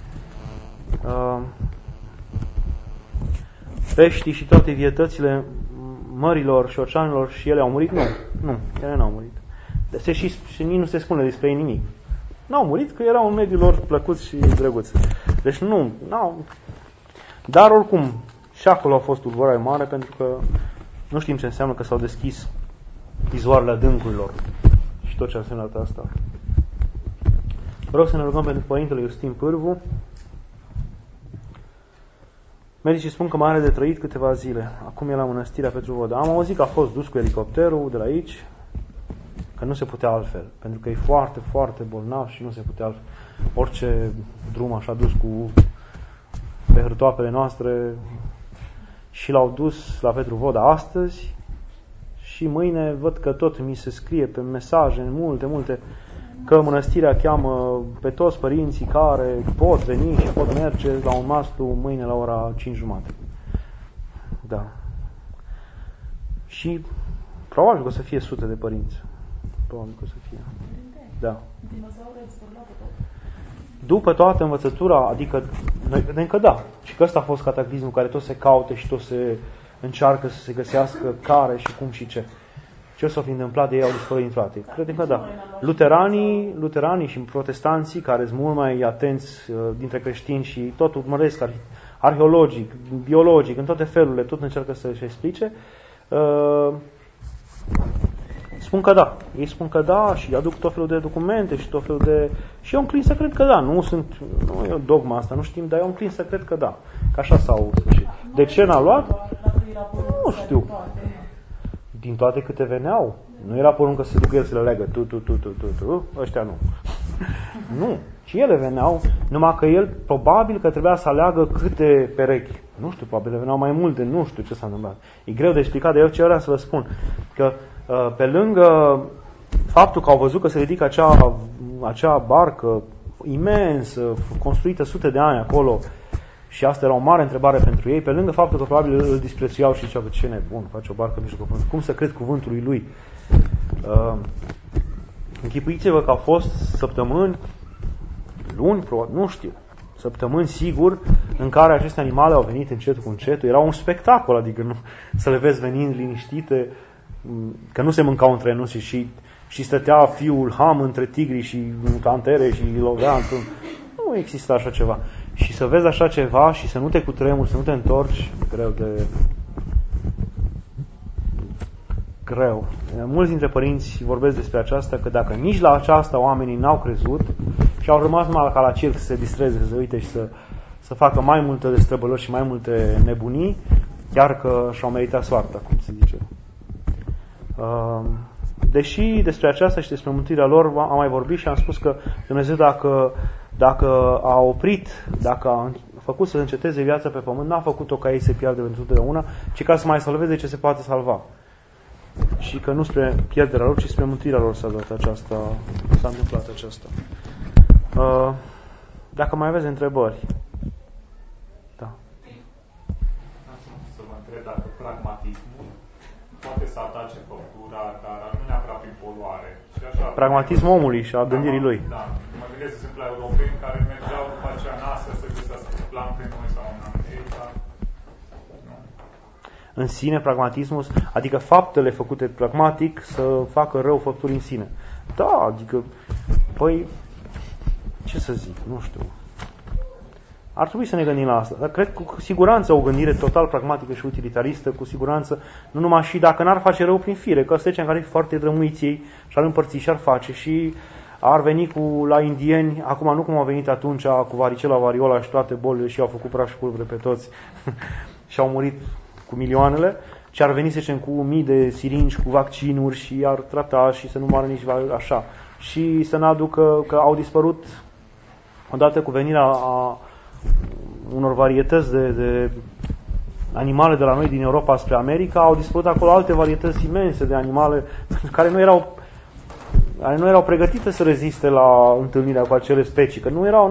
Peștii și toate vietățile mărilor și oceanelor și ele au murit? Nu, ele n-au murit. Și nici nu se spune despre ei nimic. N-au murit că erau în mediul lor plăcuți și drăguți. Deci n-au. Dar oricum, și acolo a fost tulburare mare pentru că nu știm ce înseamnă că s-au deschis izoarele adâncurilor și tot ce a însemnat asta. Vreau să ne rugăm pentru Părintele Iustin Pârvu. Medicii spun că mai are de trăit câteva zile. Acum e la Mănăstirea Petrovodă. Am auzit că a fost dus cu elicopterul de la aici, că nu se putea altfel, pentru că e foarte, foarte bolnav și nu se putea altfel. Orice drum așa dus pe hârtoapele noastre și l-au dus la Petrovodă astăzi și mâine văd că tot mi se scrie pe mesaje multe că mănăstirea cheamă pe toți părinții care pot veni și pot merge la un mastru mâine la ora 5:30. Da. Și probabil că o să fie sute de părinți. Probabil că o să fie. Da. După toată învățătura, adică noi vedem că da. Și că ăsta a fost cataclismul care tot se caute și tot se încearcă să se găsească care și cum și ce. Ce s-a fi întâmplat de ei au dispărut din toate. Credem că da. Luteranii și protestanții, care sunt mult mai atenți dintre creștini și tot urmăresc arheologic, biologic, în toate felurile, tot încearcă să-și explice, spun că da. Ei spun că da și aduc tot felul de documente și tot felul de... Și eu înclin să cred că da. Nu e o dogma asta, nu știm, dar eu înclin să cred că da. Că așa s-au sfârșit. De ce n-a luat? Nu știu. Din toate câte veneau. Nu era poruncă să se ducă el să le leagă. Tu. Ăștia nu. Nu. Și ele veneau, numai că el probabil că trebuia să aleagă câte perechi. Nu știu, probabil veneau mai multe, nu știu ce s-a întâmplat. E greu de explicat, dar eu ce vreau să vă spun. Că pe lângă faptul că au văzut că se ridică acea barcă imensă, construită sute de ani acolo, și asta era o mare întrebare pentru ei, pe lângă faptul că probabil îl disprețuiau și ziceau că ce nebun, face o barcă în mijlocul pământului. Cum să cred cuvântul lui? Închipuiți-vă că au fost săptămâni, luni, probabil, nu știu, săptămâni, sigur, în care aceste animale au venit încet cu încetul. Era un spectacol, adică nu, să le vezi venind liniștite, că nu se mâncau între ele și stătea fiul Ham între tigri și pantere și lovea într-un... Nu exista așa ceva. Și să vezi așa ceva și să nu te cutremuri, să nu te întorci, greu. Mulți dintre părinți vorbesc despre aceasta, că dacă nici la aceasta oamenii n-au crezut și au rămas numai ca la circ să se distreze, să uite și să facă mai multe destrăbălări și mai multe nebunii, chiar că și-au meritat soarta, cum se zice. Deși despre aceasta și despre mântuirea lor am mai vorbit și am spus că Dumnezeu dacă a oprit, dacă a făcut să înceteze viața pe pământ, n-a făcut-o ca ei să piardă pentru totdeauna, ci ca să mai salveze ce se poate salva. Și că nu spre pierderea lor, ci spre mântuirea lor s-a întâmplat aceasta. Dacă mai aveți întrebări. Da. Să vă întreb dacă pragmatismul poate să atace făptura, dar nu neapărat prin poluare. Și așa, Pragmatismul omului și a gândirii lui. Da. Mă gândesc, de exemplu, la europeni care mergeau după aceea în Asia să găsească plante noi sau în America. În sine, pragmatismul, adică faptele făcute pragmatic să facă rău făpturii în sine. Da, adică, păi, ce să zic, nu știu. Ar trebui să ne gândim la asta. Dar cred cu siguranță o gândire total pragmatică și utilitaristă, cu siguranță, nu numai și dacă n-ar face rău prin fire, că ăsta care e foarte drămuiți ei și ar împărți și ar face și ar veni la indieni, acum nu cum au venit atunci cu varicela, variola și toate bolile și au făcut praf și pulbere pe toți și au murit cu milioanele, ci ar veni, să zicem, cu mii de siringi, cu vaccinuri și ar trata și să nu moară nici așa. Și să ne aducă că au dispărut odată cu venirea a unor varietăți de animale de la noi din Europa spre America, au dispărut acolo alte varietăți imense de animale care nu erau pregătite să reziste la întâlnirea cu acele specii, că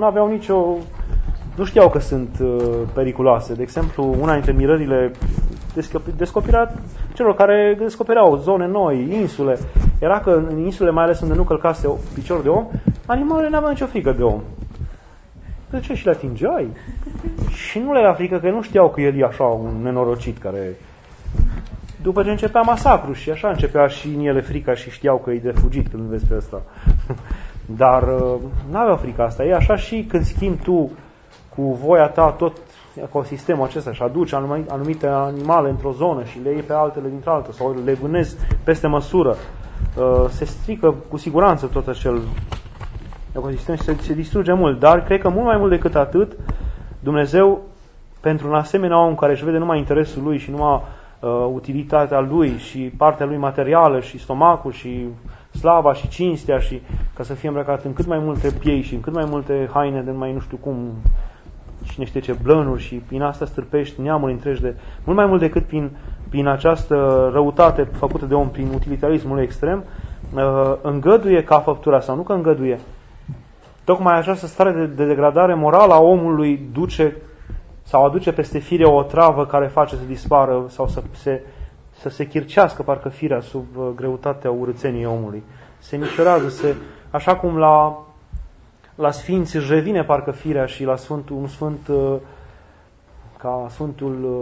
nu știau că sunt periculoase. De exemplu, una dintre mirările descoperirea celor care descopereau zone noi, insule, era că în insule, mai ales unde nu călcase picior de om, animalele n-aveau nicio frică de om. De ce? Și le atingeai? Și nu le era frică, că nu știau că el e așa un nenorocit care... După ce începea masacru și așa începea și în ele frica și știau că e de fugit când vezi pe asta. Dar n-aveau frica asta. E așa și când schimbi tu cu voia ta tot ecosistemul acesta și aduci anumite animale într-o zonă și le iei pe altele dintr-altă sau le vânezi peste măsură, se strică cu siguranță tot acel ecosistem și se distruge mult. Dar cred că mult mai mult decât atât, Dumnezeu, pentru un asemenea om care își vede numai interesul lui și numai utilitatea lui și partea lui materială și stomacul și slava și cinstea și ca să fie îmbrăcat în cât mai multe piei și în cât mai multe haine de mai nu știu cum, cine știe ce blănuri și prin asta stârpești neamuri întregi de... Mult mai mult decât prin această răutate făcută de om, prin utilitarismul extrem, îngăduie ca făptura sau nu că îngăduie. Tocmai această stare de degradare morală a omului aduce peste fire o travă care face să dispară sau să se chircească parcă firea sub greutatea urâțeniei omului. Se micșorează, așa cum la sfinți își revine parcă firea și la un sfânt ca Sfântul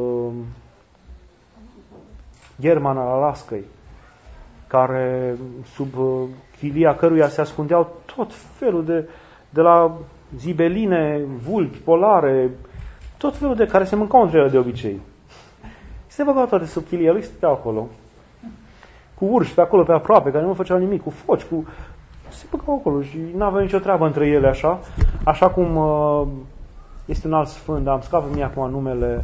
German al Alaskai, care sub chilia căruia se ascundeau tot felul de la zibeline, vulpi, polare, tot felul de care se mâncau între ele de obicei. Se băgau toate sub chilia lui, stăteau acolo. Cu urși pe acolo, pe aproape, care nu făceau nimic, cu foci, se băgau acolo și nu aveau nicio treabă între ele așa. Așa cum este un alt sfânt, dar am scapă mie acum numele,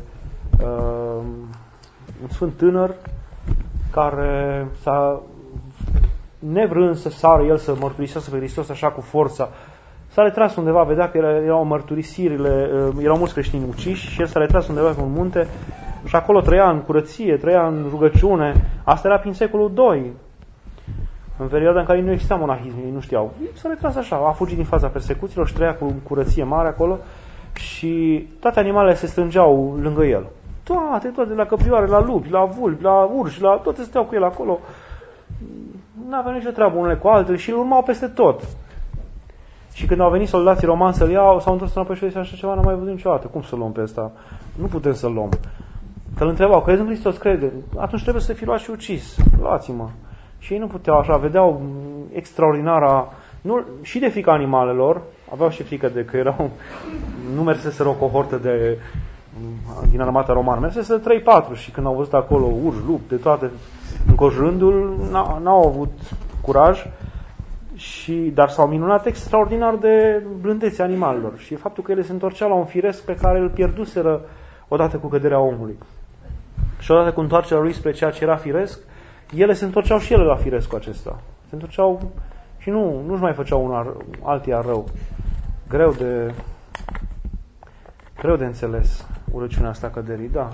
un sfânt tânăr care nevrând să sară el să mărturisească pe Hristos așa cu forța, s-a retras undeva, vedea că erau mărturisirile, erau mulți creștini uciși și el s-a retras undeva pe un munte și acolo trăia în curăție, trăia în rugăciune. Asta era prin secolul II, în perioada în care nu exista monahism, ei nu știau. S-a retras așa, a fugit din fața persecuțiilor și trăia cu curăție mare acolo și toate animalele se strângeau lângă el. Toate, la căprioare, la lupi, la vulpi, la urși, toate stăteau cu el acolo. Nu aveau nicio treabă unele cu altele și îl urmau peste tot. Și când au venit soldații romani să-l iau, s-au întors înapoi și așa ceva n-am mai văzut niciodată. Cum să-l luăm pe ăsta? Nu putem să-l luăm. Că îl întrebau, crezi în Hristos? Crede. Atunci trebuie să fii luat și ucis. Luați-mă. Și ei nu puteau așa, vedeau extraordinara, și de frica animalelor, aveau și frică de că erau, nu merseseră o cohortă din armata romană, merseseră 3-4 și când au văzut acolo urși, lupi, de toate înconjurându-l, n-au avut curaj, dar s-au minunat extraordinar de blândețea animalelor și faptul că ele se întorceau la un firesc pe care îl pierduseră odată cu căderea omului. Și odată cu întoarcerea lui spre ceea ce era firesc, ele se întorceau și ele la firescul acesta. Se întorceau și nu-și mai făceau altia rău. Greu de înțeles urăciunea asta căderii, da.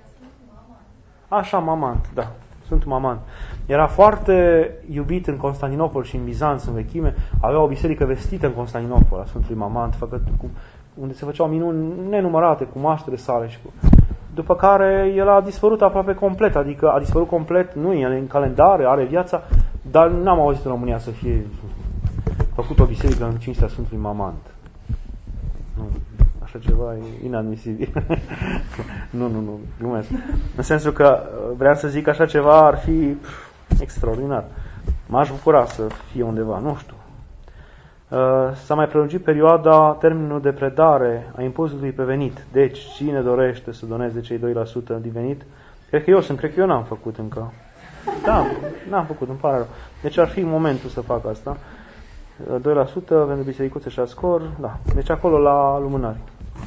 Așa, Mamant, da. Sfântul Mamant. Era foarte iubit în Constantinopol și în Bizanț, în vechime. Avea o biserică vestită în Constantinopol, a Sfântului Mamant, unde se făceau minuni nenumărate cu maștele sale. După care el a dispărut aproape complet, adică a dispărut complet, nu e în calendare, are viața, dar n-am auzit în România să fie făcut o biserică în cinstea Sfântului Mamant. Nu, așa ceva e inadmisibil. Nu, glumesc. În sensul că vreau să zic că așa ceva ar fi extraordinar. M-aș bucura să fie undeva, nu știu. S-a mai prelungit perioada, termenul de predare a impozitului pe venit. Deci, cine dorește să doneze cei 2% din venit, cred că eu n-am făcut încă. Da, n-am făcut, îmi pare rău. Deci ar fi momentul să fac asta. 2% pentru bisericuțe și ascor, da. Deci acolo la lumânări.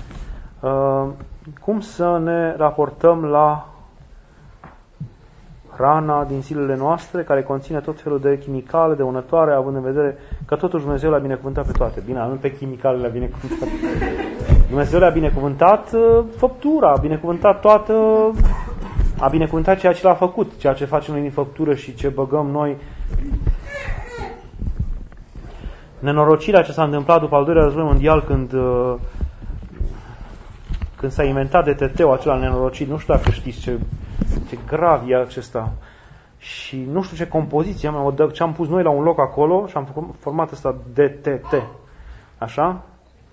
Cum să ne raportăm la hrana din zilele noastre, care conține tot felul de chimicale, de unătoare, având în vedere că totuși Dumnezeu le-a binecuvântat pe toate. Bine, nu pe chimicale le-a binecuvântat. Dumnezeu le-a binecuvântat făptura, a binecuvântat ceea ce l-a făcut, ceea ce facem noi din făptură și ce băgăm noi. Nenorocirea ce s-a întâmplat după al doilea război mondial, când s-a inventat DDT-ul acela nenorocit, nu știu dacă știți ce grav e acesta. Și nu știu ce compoziție ce am pus noi la un loc acolo și am format ăsta DTT. Așa?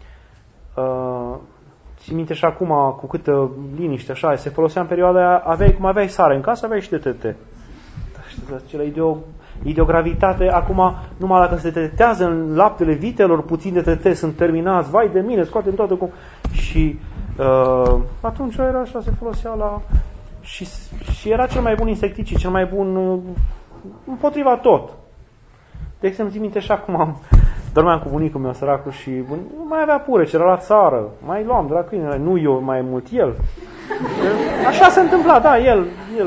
Ți minte și acum cu câtă liniște, așa, se folosea în perioada aia, cum aveai sare în casă, aveai și DTT. Acela ideogravitate, acum, numai dacă se tetează în laptele vitelor, puțin de tete sunt terminați, vai de mine, scoatem toată cum... Și atunci era așa, se folosea la... Și era cel mai bun insecticid, cel mai bun împotriva tot. De exemplu, zi minte și acum dormeam cu bunicul meu, săracul, și nu mai avea pureci, era la țară, mai luam de la câinele, nu eu, mai mult el. Așa se întâmpla, da, el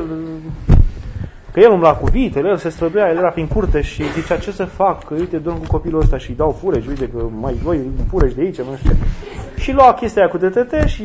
că el umbla cu vitele, el se străduia, el era prin curte și zicea, ce să fac, că uite, dorm cu copilul ăsta și îi dau fureci, uite că mai doi fureci de aici, nu știu. Și lua chestia aia cu DTT și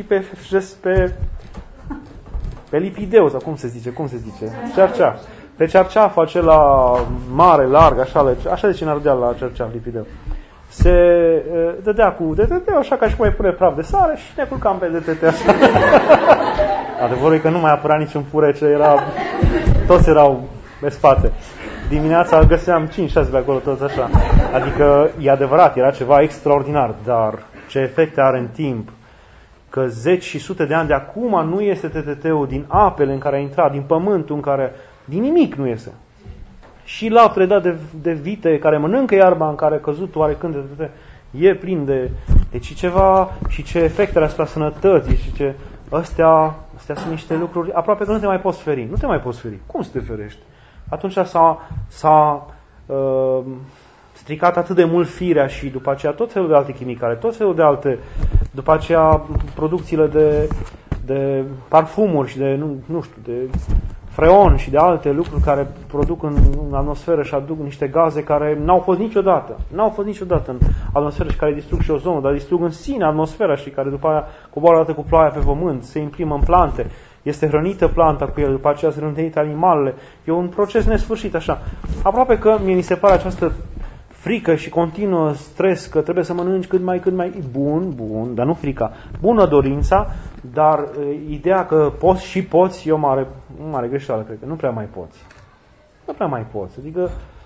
pe lipideu, sau cum se zice, cercea. Pe cerceafă acela mare, larg, așa de cine ardea la cerceaf, lipideu. Se dădea cu DTT, așa ca și cum ai pune praf de sare și ne culcam pe DTT așa. Adevărul e că nu mai apărea niciun furece, toți erau pe spate. Dimineața găseam 5-6 pe acolo, toți așa. Adică, e adevărat, era ceva extraordinar, dar ce efecte are în timp. Că 10 și sute de ani de acum nu este TTT-ul din apele în care a intrat, din pământul în care... Din nimic nu iese. Și laptele dat de vite care mănâncă iarba în care a căzut oarecând de TTT, e plin de... Deci ceva și ce efecte asupra sănătății și ce... Astea sunt niște lucruri aproape că nu te mai poți feri. Nu te mai poți feri. Cum să te ferești? Atunci s-a stricat atât de mult firea și după aceea tot felul de alte chimicale, tot felul de alte, după aceea producțiile de parfumuri și de, nu știu, de freon și de alte lucruri care produc în atmosferă și aduc niște gaze care n-au fost niciodată în atmosferă și care distrug și ozonul, dar distrug în sine atmosfera și care după aia coboară odată cu ploaia pe pământ, se imprimă în plante, este hrănită planta cu ele, după aceea sunt hrănite animalele. E un proces nesfârșit așa. Aproape că mi se pare această frică și continuă stres că trebuie să mănânci cât mai bun, dar nu frica. Bună dorința, dar ideea că poți, e o mare greșeală, cred că. Nu prea mai poți. Adică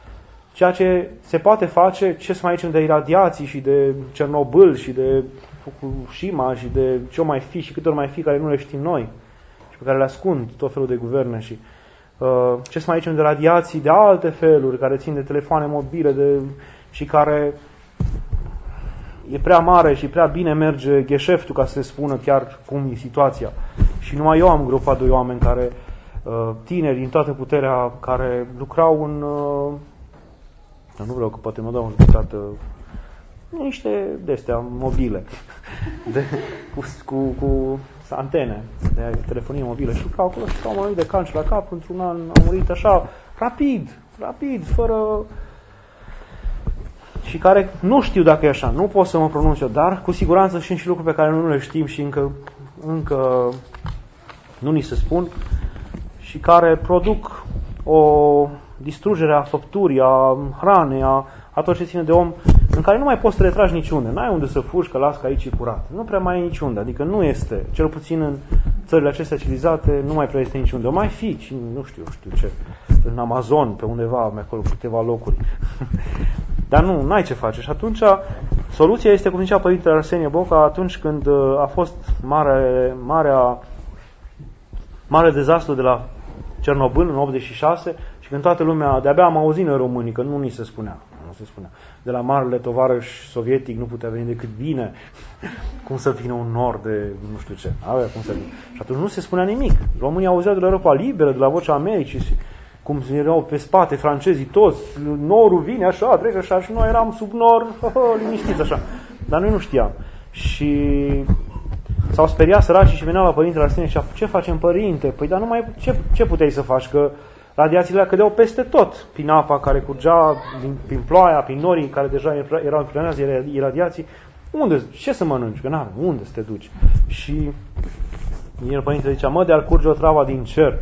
ceea ce se poate face, ce să mai zicem de iradiații și de Cernobâl și de Fukushima și de ce mai fi și câte ori mai fi care nu le știm noi și pe care le ascund tot felul de guverne și ce să mai zicem de radiații de alte feluri care țin de telefoane mobile și care e prea mare și prea bine merge gheșeftul ca să se spună chiar cum e situația. Și numai eu am gropat doi oameni care, tineri din toată puterea, care lucrau în, nu vreau că poate mă dau un judecată, niște de-astea mobile, cu antene de telefonie mobilă și lucrau acolo și au murit de cancer la cap, într-un an au murit așa, rapid, fără... Și care nu știu dacă e așa, nu pot să mă pronunț eu, dar cu siguranță sunt și lucruri pe care nu le știm și încă nu ni se spun și care produc o distrugere a făpturii, a hranei, a tot ce ține de om, în care nu mai poți să te retragi niciunde. N-ai unde să fugi, că las că aici e curat. Nu prea mai e niciunde, adică nu este, cel puțin în țările acestea civilizate, nu mai prea este niciunde. O mai fi, și nu știu ce, în Amazon, pe undeva, acolo, câteva locuri. Dar nu, n-ai ce face. Și atunci, soluția este, cum zicea Părintele Arsenie Boca, atunci când a fost mare dezastru de la Cernobâl în 86 și când toată lumea, de-abia am auzit în românii, că nu se spunea. De la marele tovarăș sovietic nu putea veni decât bine. Cum să vină un nor de nu știu ce. Cum să vină. Și atunci nu se spunea nimic. Românii auzeau de la Europa Liberă, de la Vocea Americii, cum erau pe spate francezii toți, norul vine așa, trece așa și noi eram sub nor, liniștiți așa. Dar noi nu știam. Și s-au speriat săracii și veneau la Părintele Arsenie și ce facem, părinte? Păi dar nu mai ce puteai să faci? Că radiațiile cădeau peste tot, prin apa care curgea, prin ploaia, prin norii care deja erau influenați de iradiații. Unde? Ce să mănânci? Că n-avem. Unde să te duci? Și el, Părintele, zicea, de-ar curge o travă din cer.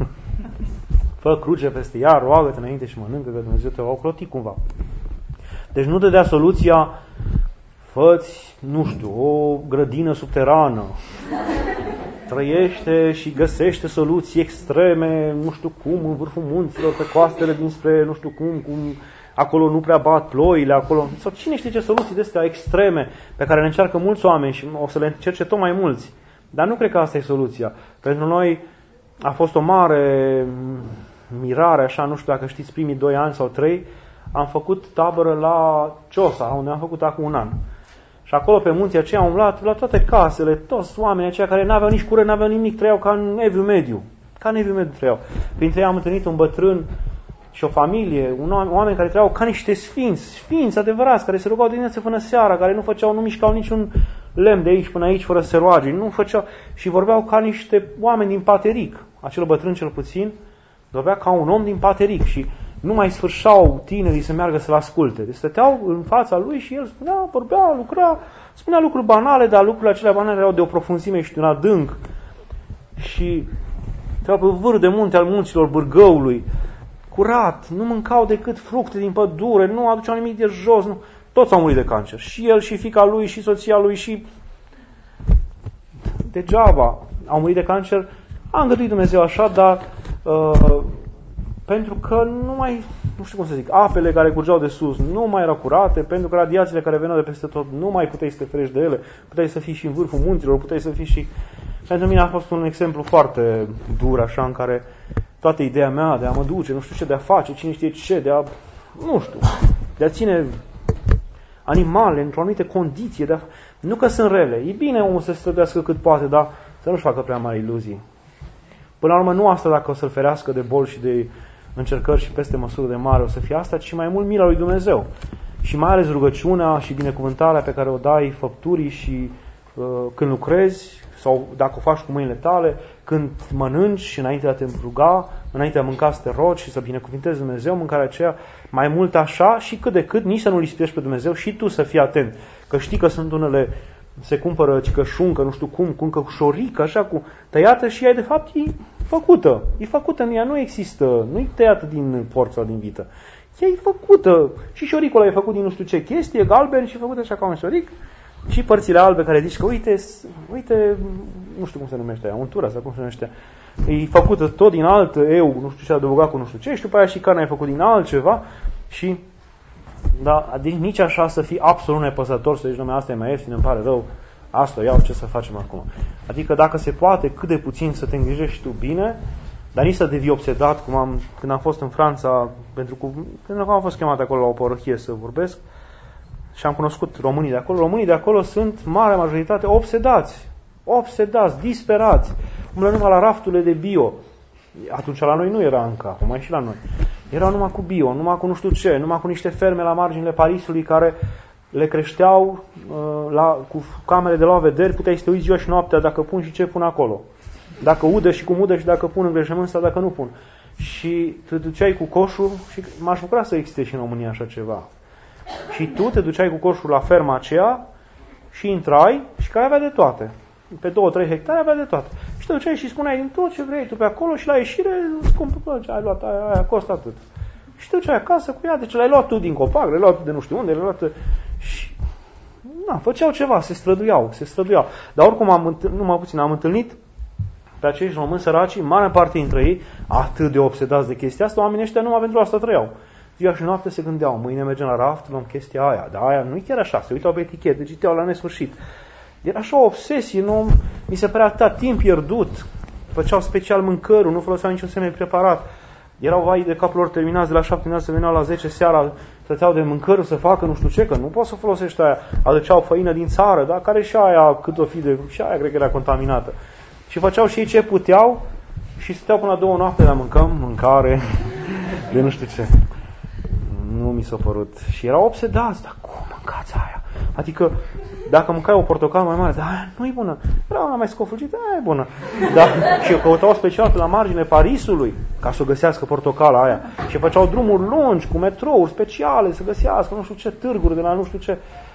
Fă cruce peste ea, roagă-te înainte și mănâncă, că Dumnezeu te va ocroti cumva. Deci nu dădea soluția, fă-ți, nu știu, o grădină subterană. Trăiește și găsește soluții extreme, nu știu cum, în vârful munților, pe coastele dinspre, nu știu cum acolo nu prea bat ploile, acolo. Sau cine știe ce soluții de astea extreme pe care le încearcă mulți oameni și o să le încerce tot mai mulți. Dar nu cred că asta e soluția. Pentru noi a fost o mare mirare, așa, nu știu dacă știți, primii 2 ani sau 3, am făcut tabără la Ciosa, unde am făcut acum 1 an. Și acolo pe munții aceia am umblat la toate casele, toți oamenii aceia care n-aveau nici curent, n-aveau nimic, trăiau ca în Eviu Mediu. Ca în Eviu Mediu trăiau. Printre ei am întâlnit un bătrân și o familie, oameni care trăiau ca niște sfinți adevărați, care se rugau de dimineață până seara, care nu făceau, nu mișcau niciun lemn de aici până aici fără să se roage, nu făceau și vorbeau ca niște oameni din Pateric. Acel bătrân cel puțin vorbea ca un om din Pateric și nu mai sfârșau tinerii să meargă să-l asculte. Deci stăteau în fața lui și el spunea, vorbea, lucra, spunea lucruri banale, dar lucrurile acelea banale erau de o profunzime și de un adânc. Și pe vârf de munte al munților Bârgăului, curat, nu mâncau decât fructe din pădure, nu aduceau nimic de jos, nu. Toți au murit de cancer. Și el, și fiica lui, și soția lui, și degeaba au murit de cancer. A îngăduit Dumnezeu așa, dar pentru că nu știu cum să zic, apele care curgeau de sus nu mai erau curate, pentru că radiațiile care veneau de peste tot nu mai puteai să te ferești de ele, puteai să fii și în vârful munților, puteai să fii și... Pentru mine a fost un exemplu foarte dur, așa, în care toată ideea mea de a mă duce, nu știu ce, de a face, cine știe ce, de a ține animale într-o anumită condiție, nu că sunt rele, e bine omul să se străduiască cât poate, dar să nu-și facă prea mari iluzii. Până la urmă, nu asta dacă o să-l ferească de boli și de încercări și peste măsură de mare o să fie asta, ci mai mult mila lui Dumnezeu. Și mai ales rugăciunea și binecuvântarea pe care o dai făpturii și când lucrezi sau dacă o faci cu mâinile tale, când mănânci și înainte de a te ruga, înainte de a mânca să te rogi și să binecuvintezi Dumnezeu mâncarea aceea, mai mult așa și cât de cât nici să nu-L ispitești pe Dumnezeu și tu să fii atent. Că știi că sunt unele, se cumpără cicășuncă, nu știu cum cășorică, așa, cu tăiată și ea de fapt e făcută. E făcută, ea nu există, nu e tăiată din porc sau din vită. Ea e făcută. Și șoricul ăla e făcut din nu știu ce chestie, e galben și e făcut așa ca un șoric. Și părțile albe care zici că uite, nu știu cum se numește aia, untura sau cum se numește, e făcută tot din alt eu, nu știu ce, adăugat cu nu știu ce, și după aia și carnea e făcută din altceva Și da, nici așa să fii absolut nepăsător, să zici, dom'le, asta e mai ieftin, îmi pare rău, asta iau, ce să facem acum? Adică dacă se poate, cât de puțin să te îngrijești tu bine, dar nici să devii obsedat, când am fost în Franța, pentru că am fost chemat acolo la o parohie să vorbesc și am cunoscut românii de acolo. Românii de acolo sunt, marea majoritate, obsedați, disperați, umblă numai la rafturile de bio. Atunci la noi nu era încă, acum și la noi. Erau numai cu bio, numai cu nu știu ce, numai cu niște ferme la marginile Parisului care le creșteau cu camere de la vederi, puteai să te uiți ziua și noaptea dacă pun și ce pun acolo. Dacă udă și cum udă și dacă pun îngrășământ sau dacă nu pun. Și te duceai cu coșul și m-aș bucura să existe și în România așa ceva. Și tu te duceai cu coșul la ferma aceea și intrai și care avea de toate. Pe 2-3 hectare avea de toate. Și te duceai și spuneai din tot ce vrei tu pe acolo și la ieșire îți cumpă, ce ai luat, aia costă atât. Și te duceai acasă cu ea, deci l-ai luat tu din copac, l-ai luat de nu știu unde, l-ai luat. Și făceau ceva, se străduiau. Dar oricum am întâlnit pe acești români săraci, în mare parte dintre ei, atât de obsedați de chestia asta, oamenii ăștia numai pentru asta trăiau. Ziua și noapte se gândeau, mâine mergem la raft, luăm chestia aia, dar aia nu e chiar așa, se uitau pe etichete, citeau la nesfârșit. Era așa o obsesie, mi se părea atâta timp pierdut, făceau special mâncărul, nu foloseau niciun semn de preparat. Erau vai de capul lor terminați de la 7 dimineața, veneau la 10 seara, stăteau de mâncărul să facă nu știu ce, că nu poți să folosești aia. Aduceau făină din țară, dar care și aia, cât o fi și aia cred că era contaminată. Și făceau și ei ce puteau și stăteau până la 2 noapte, dar mâncare, de nu știu ce. Nu mi s-a părut. Și erau obsedați, dar cum mâncați aia? Adică, dacă mâncai o portocală mai mare, aia nu e bună. Era una mai scofulgită, aia e bună. Da? Și eu căutau special pe la margine Parisului ca să o găsească portocala aia. Și făceau drumuri lungi, cu metrouri speciale, să găsească nu știu ce târguri de la nu știu ce.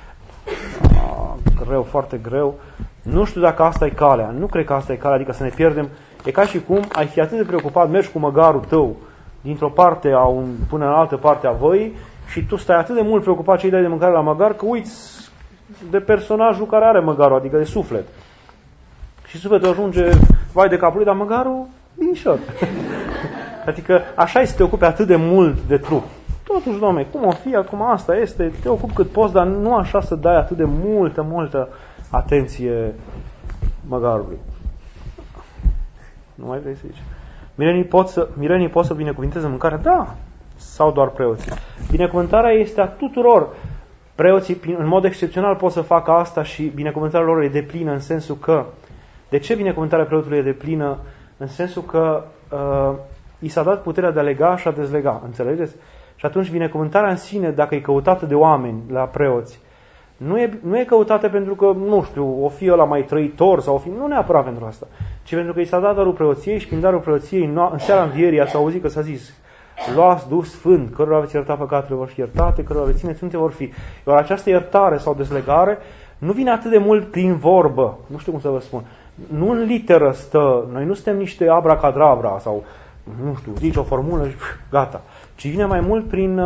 Greu, foarte greu. Nu știu dacă asta e calea. Nu cred că asta e calea, adică să ne pierdem. E ca și cum ai fi atât de preocupat, mergi cu măgarul tău dintr-o parte până în altă parte a văii și tu stai atât de mult preocupat ce îi dai de mâncare la măgar că uiți de personajul care are măgarul, adică de suflet. Și sufletul ajunge vai de capul lui, dar măgarul binișor. Adică așa e să te ocupi atât de mult de trup. Totuși, Doamne, cum o fi, acum asta este, te ocupi cât poți, dar nu așa să dai atât de multă atenție măgarului. Nu mai vrei să zici? Mirenii pot să binecuvinteze mâncarea? Da. Sau doar preoții? Binecuvântarea este a tuturor. Preoții, în mod excepțional, pot să facă asta și binecuvântarea lor e deplină în sensul că... De ce binecuvântarea preotului e deplină? În sensul că i s-a dat puterea de a lega și a dezlega. Înțelegeți? Și atunci binecuvântarea în sine, dacă e căutată de oameni la preoți, nu e căutată pentru că, nu știu, o fi ăla mai trăitor sau o fi... Nu neapărat pentru asta. Ci pentru că i s-a dat darul preoției și prin darul preoției, în seara învierii, ați auzit că s-a zis: luați Duh Sfânt, cărora veți ierta păcatele vor fi iertate, cărora veți ține sfinte vor fi. Iar această iertare sau dezlegare nu vine atât de mult prin vorbă. Nu știu cum să vă spun. Nu în literă stă. Noi nu suntem niște abracadabra sau, nu știu, zici o formulă și gata. Ci vine mai mult prin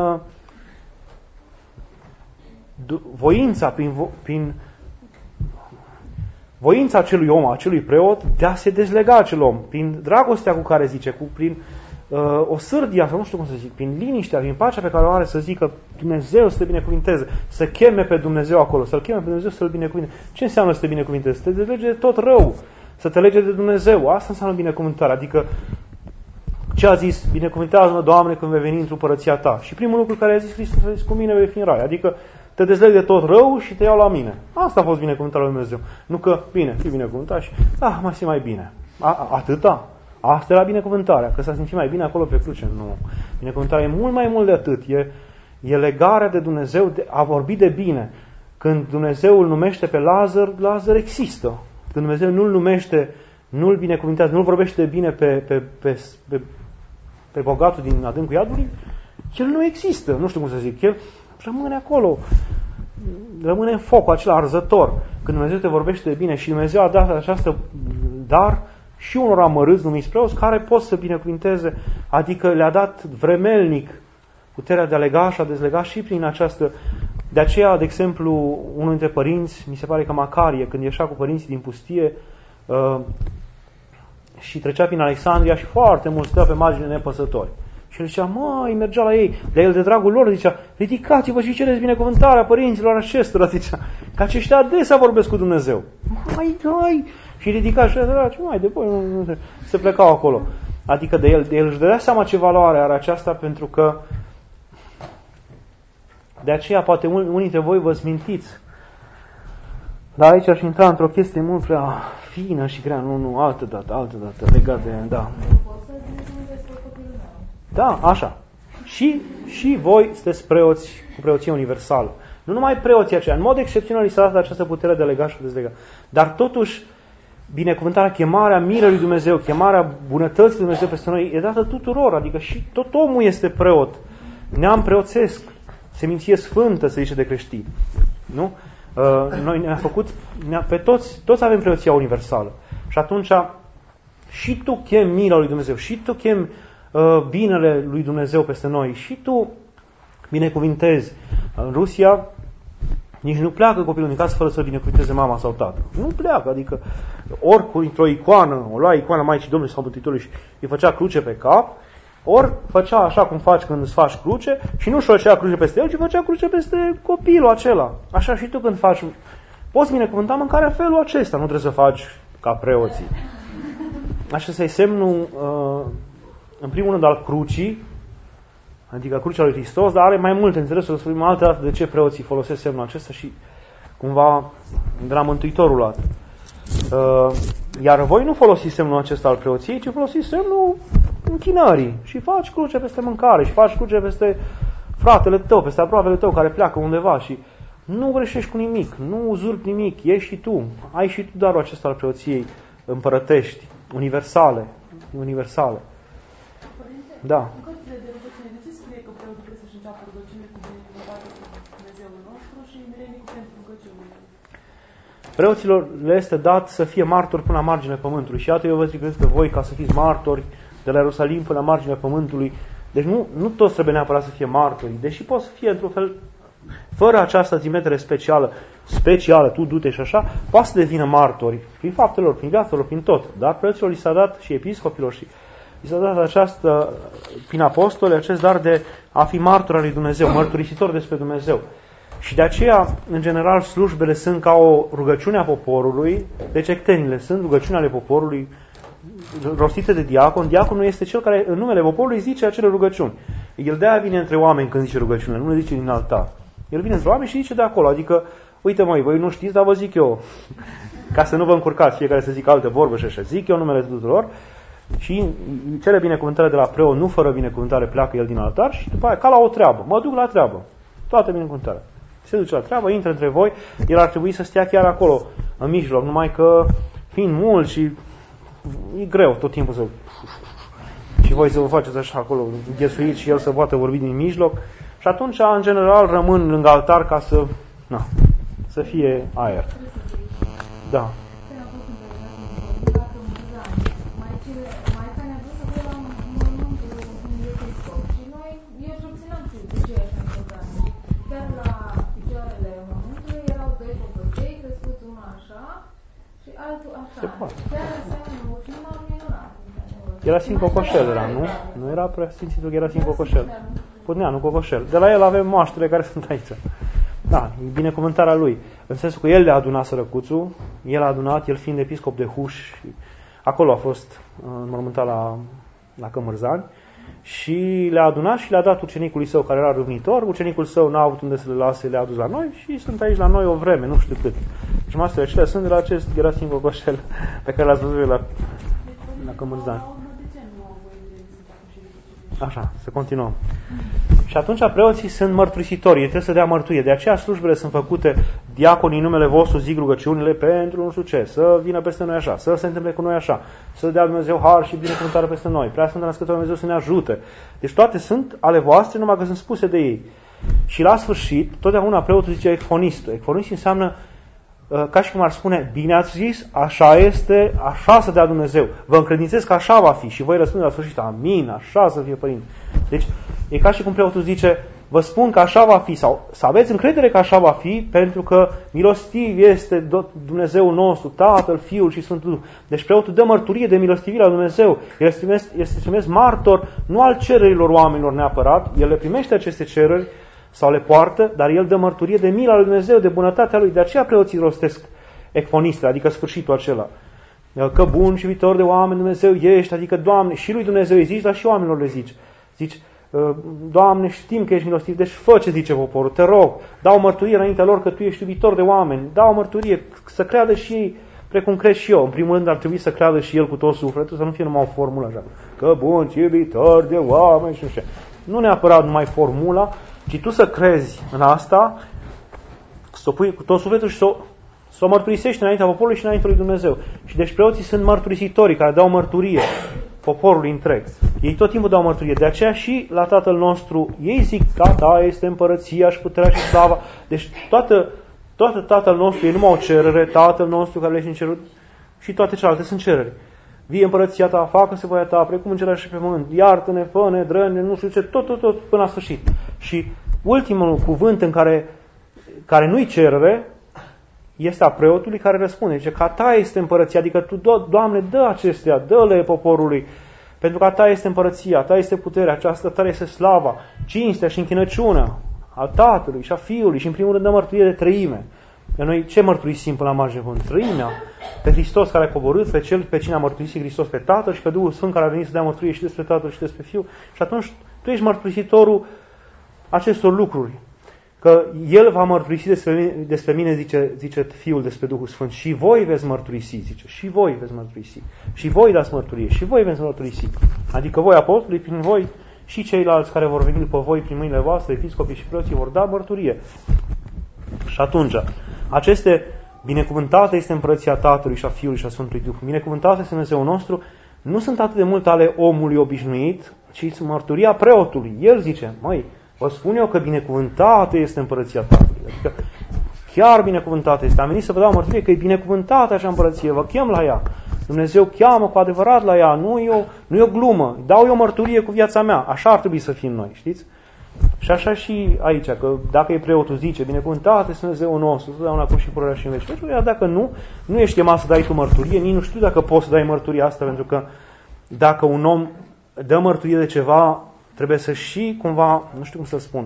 voința, prin voința acelui om, acelui preot, de a se dezlega acel om, prin dragostea cu care zice, prin o sârdia, sau nu știu cum să zic, prin liniștea, prin pacea pe care o are să zică Dumnezeu să te binecuvinteze, să cheme pe Dumnezeu acolo, să-L cheme pe Dumnezeu să-L binecuvinteze. Ce înseamnă să te binecuvinteze? Să te dezlege de tot rău, să te lege de Dumnezeu. Asta înseamnă binecuvântare. Adică, ce a zis? Binecuvântează-mă, Doamne, când vei veni într-o părăția Ta. Și primul lucru care a zis Hristos a zis: cu mine vei fi în rai. Adică te dezleg de tot rău și te iau la mine. Asta a fost binecuvântarea lui Dumnezeu. Nu că, bine, fii binecuvântat și, mă simt mai bine. Atâta? Asta era binecuvântarea, că s-a simțit mai bine acolo pe cruce. Nu. Binecuvântarea e mult mai mult de atât. E legarea de Dumnezeu, a vorbi de bine. Când Dumnezeu îl numește pe Lazar, Lazar există. Când Dumnezeu nu-l numește, nu-l binecuvintează, nu-l vorbește de bine pe bogatul din adâncul iadului, el nu există. Nu știu cum să zic. El rămâne acolo. Rămâne în focul acela arzător. Când Dumnezeu te vorbește de bine și Dumnezeu a dat această dar și unor amărâți numiți preoți care pot să binecuvinteze, adică le-a dat vremelnic puterea de a lega și a dezlega și prin această... De aceea, de exemplu, unul dintre părinți, mi se pare că Macarie, când ieșea cu părinții din pustie și trecea prin Alexandria și foarte mult stă pe margine nepăsători. Și el zicea, măi, mergea la ei. Dar el de dragul lor zicea, ridicați-vă și cereți binecuvântarea părinților acestora, zicea, că aceștia adesea vorbesc cu Dumnezeu. Mai, și ridica și mai depoi se plecau acolo. Adică de el își dădea seama ce valoare are aceasta, pentru că de aceea poate unii dintre voi vă smintiți. Dar aici aș intra într-o chestie mult prea fină și grea, nu, altă dată, legat de, da. Da, așa. Și voi sunteți preoți cu preoție universală. Nu numai preoții aceia, în mod excepțional li s-a dat această putere de lega și de dezlega. Dar totuși, binecuvântarea, chemarea mirei lui Dumnezeu, chemarea bunătății lui Dumnezeu peste noi e dată tuturor, adică și tot omul este preot. Neam preoțesc, seminție sfântă, se zice de creștini. Nu? Noi ne-a făcut, pe toți avem preoția universală. Și atunci și tu chemi mila lui Dumnezeu, și tu chemi binele lui Dumnezeu peste noi, și tu binecuvintezi. În Rusia nici nu pleacă copilul din casă fără să binecuvinteze mama sau tatăl. Nu pleacă, adică ori cu într-o icoană, o lua icoana Maicii Domnului sau Mântuitorului și îi făcea cruce pe cap, ori făcea așa cum faci când îți faci cruce și nu-și făcea cruce peste el, ci făcea cruce peste copilul acela. Așa și tu când faci, poți binecuvânta mâncarea în felul acesta, nu trebuie să faci ca preoții. Așa să-i semnul, în primul rând, al crucii, adică crucea lui Hristos, dar are mai multe înțelesuri, să spun altă dată de ce preoții folosesc semnul acesta și cumva de la Mântuitorul luat. Iar voi nu folosiți semnul acesta al preoției, ci folosiți semnul închinării și faci cruce peste mâncare și faci cruce peste fratele tău, peste aproapele tău care pleacă undeva și nu greșești cu nimic, nu uzurpi nimic, ești și tu, ai și tu darul acesta al preoției împărătești, universale. Da. Preoților le este dat să fie martori până la marginea pământului. Și iată, eu vă zic pe voi ca să fiți martori de la Ierusalim până la marginea pământului. Deci nu toți trebuie neapărat să fie martori, deși pot să fie într-un fel, fără această trimitere specială, tu du-te și așa, poate să devină martori prin faptele lor, prin viața lor, prin tot. Dar preoților li s-a dat și episcopilor și li s-a dat această, prin apostoli, acest dar de a fi martori al lui Dumnezeu, mărturisitor despre Dumnezeu. Și de aceea, în general, slujbele sunt ca o rugăciune a poporului, deci ectenile sunt rugăciuni ale poporului rostite de diacon. Diaconul este cel care, în numele poporului, zice acele rugăciuni. El de-aia vine între oameni când zice rugăciunile, nu le zice din altar. El vine între oameni și zice de acolo, adică, uite măi, voi nu știți, dar vă zic eu, ca să nu vă încurcați, fiecare să zică alte vorbe și așa, zic eu numele tuturor, și cele binecuvântare de la preot, nu fără binecuvântare, pleacă el din altar și după aia, ca la o treabă, mă duc la treabă, toată binecuvântarea. Se duce la treabă, intră între voi, el ar trebui să stea chiar acolo, în mijloc, numai că fiind mult și e greu tot timpul să... Și voi să vă faceți așa acolo, înghesuiți și el să poată vorbi din mijloc. Și atunci, în general, rămân lângă altar ca să fie aer. Da. Se poate. Era Sfânt Cocoșel, nu era preasfințitul, era Sfânt Cocoșel. Putneanu Cocoșel. De la el avem moaștele care sunt aici. Da, e binecuvântarea lui. În sensul că el le-a adunat sărăcuțul, el a adunat, el fiind episcop de Huș, acolo a fost înmormântat la Cămărzani, și le-a adunat și le-a dat ucenicului său care era râvnitor. Ucenicul său n-a avut unde să le lase, le-a adus la noi și sunt aici la noi o vreme, nu știu cât. Deci moaștele acelea sunt de la acest Gerasim Cocoșel pe care l-ați văzut la Cămărzani. Așa, să continuăm. Și atunci preoții sunt mărturisitori, ei trebuie să dea mărturie. De aceea slujbele sunt făcute, diaconii în numele vostru zic rugăciunile pentru nu știu ce, să vină peste noi așa, să se întâmple cu noi așa, să dea Dumnezeu har și binecuvântare peste noi, prea Sfântă Născătoare Dumnezeu să ne ajute. Deci toate sunt ale voastre, numai că sunt spuse de ei. Și la sfârșit, totdeauna preotul zice ecfonistul. Ecfonistul înseamnă ca și cum ar spune, bine ați zis, așa este, așa să dea Dumnezeu. Vă încredințez că așa va fi și voi răspunde la sfârșit, amin, așa să fie, Părinte. Deci, e ca și cum preotul zice, vă spun că așa va fi, sau să aveți încredere că așa va fi, pentru că milostiv este Dumnezeu nostru, Tatăl, Fiul și Sfântul Duh. Deci preotul dă mărturie de milostivire la Dumnezeu. El este trimis martor, nu al cererilor oamenilor neapărat, el le primește aceste cereri sau le poartă, dar el dă mărturie de mila lui Dumnezeu, de bunătatea lui. De aceea preoții rostesc ecfonistele, adică sfârșitul acela. Că bun și viitor de oameni Dumnezeu ești, adică Doamne, și lui Dumnezeu îi zici, dar și oamenilor le zici. Zici, Doamne, știm că ești milostiv, deci fă ce zice poporul, te rog, dau o mărturie înaintea lor că Tu ești iubitor de oameni, dau o mărturie, să creadă și ei, precum cred și eu. În primul rând ar trebui să creadă și el cu tot sufletul, să nu fie numai o formulă așa, că bun și iubitor de oameni și așa. Nu neapărat numai formula, ci tu să crezi în asta, să o pui cu tot sufletul și să o mărturisești înaintea poporului și înaintea lui Dumnezeu. Și deci preoții sunt mărturisitorii care dau mărturie poporului întreg. Ei tot timpul dau mărturie. De aceea și la Tatăl nostru, ei zic că Ta este împărăția și puterea și slava. Deci toată Tatăl nostru e numai o cerere, Tatăl nostru care ești în cerul, și toate celelalte sunt cereri. Vie împărăția Ta, facă-se voia Ta, precum în cer și pe pământ, iartă-ne, fă-ne, dră-ne, nu știu ce, tot până la sfârșit. Și ultimul cuvânt în care nu-i cerere, este a preotului care răspunde. Zice că a Ta este împărăția, adică Tu, Doamne, dă acestea, dă-le poporului, pentru că a Ta este împărăția, a Ta este puterea, aceasta Ta este slava, cinstea și închinăciunea a Tatălui și a Fiului și în primul rând dă mărturie de treime. Că noi ce mărturisim până la marginea pământului? Treimea, pe Hristos care a coborât, pe cine a mărturisit Hristos, pe Tatăl și pe Duhul Sfânt care a venit să dea mărturie și despre Tatăl și despre Fiul. Și atunci tu ești mărturisitorul acestor lucruri. Că El va mărturisi despre mine, zice Fiul despre Duhul Sfânt. Și voi veți mărturisi, zice. Și voi veți mărturisi. Și voi dați mărturie. Și voi veți mărturisi. Adică voi, apostolii, prin voi, și ceilalți care vor veni după voi prin mâinile voastre, episcopii și preoții, vor da mărturie. Și atunci, aceste binecuvântate este împărăția Tatălui și a Fiului și a Sfântului Duh. Binecuvântate este Dumnezeu nostru, nu sunt atât de mult ale omului obișnuit, ci mărturia preotului. El zice, măi, vă spun eu că binecuvântată este împărăția Tatălui. Adică chiar binecuvântată este. Am venit să vă dau mărturie că e binecuvântată așa împărăție, vă chem la ea. Dumnezeu cheamă cu adevărat la ea, nu e o glumă. Dau eu mărturie cu viața mea. Așa ar trebui să fim noi, știți? Și așa și aici, că dacă e preotul zice, binecuvântat este Dumnezeu nostru, totdeauna acum și pururea și în veci. Pentru dacă nu ești chemat să dai tu mărturie, nici nu știu dacă poți să dai mărturie asta, pentru că dacă un om dă mărturie de ceva, trebuie să și cumva, nu știu cum să spun,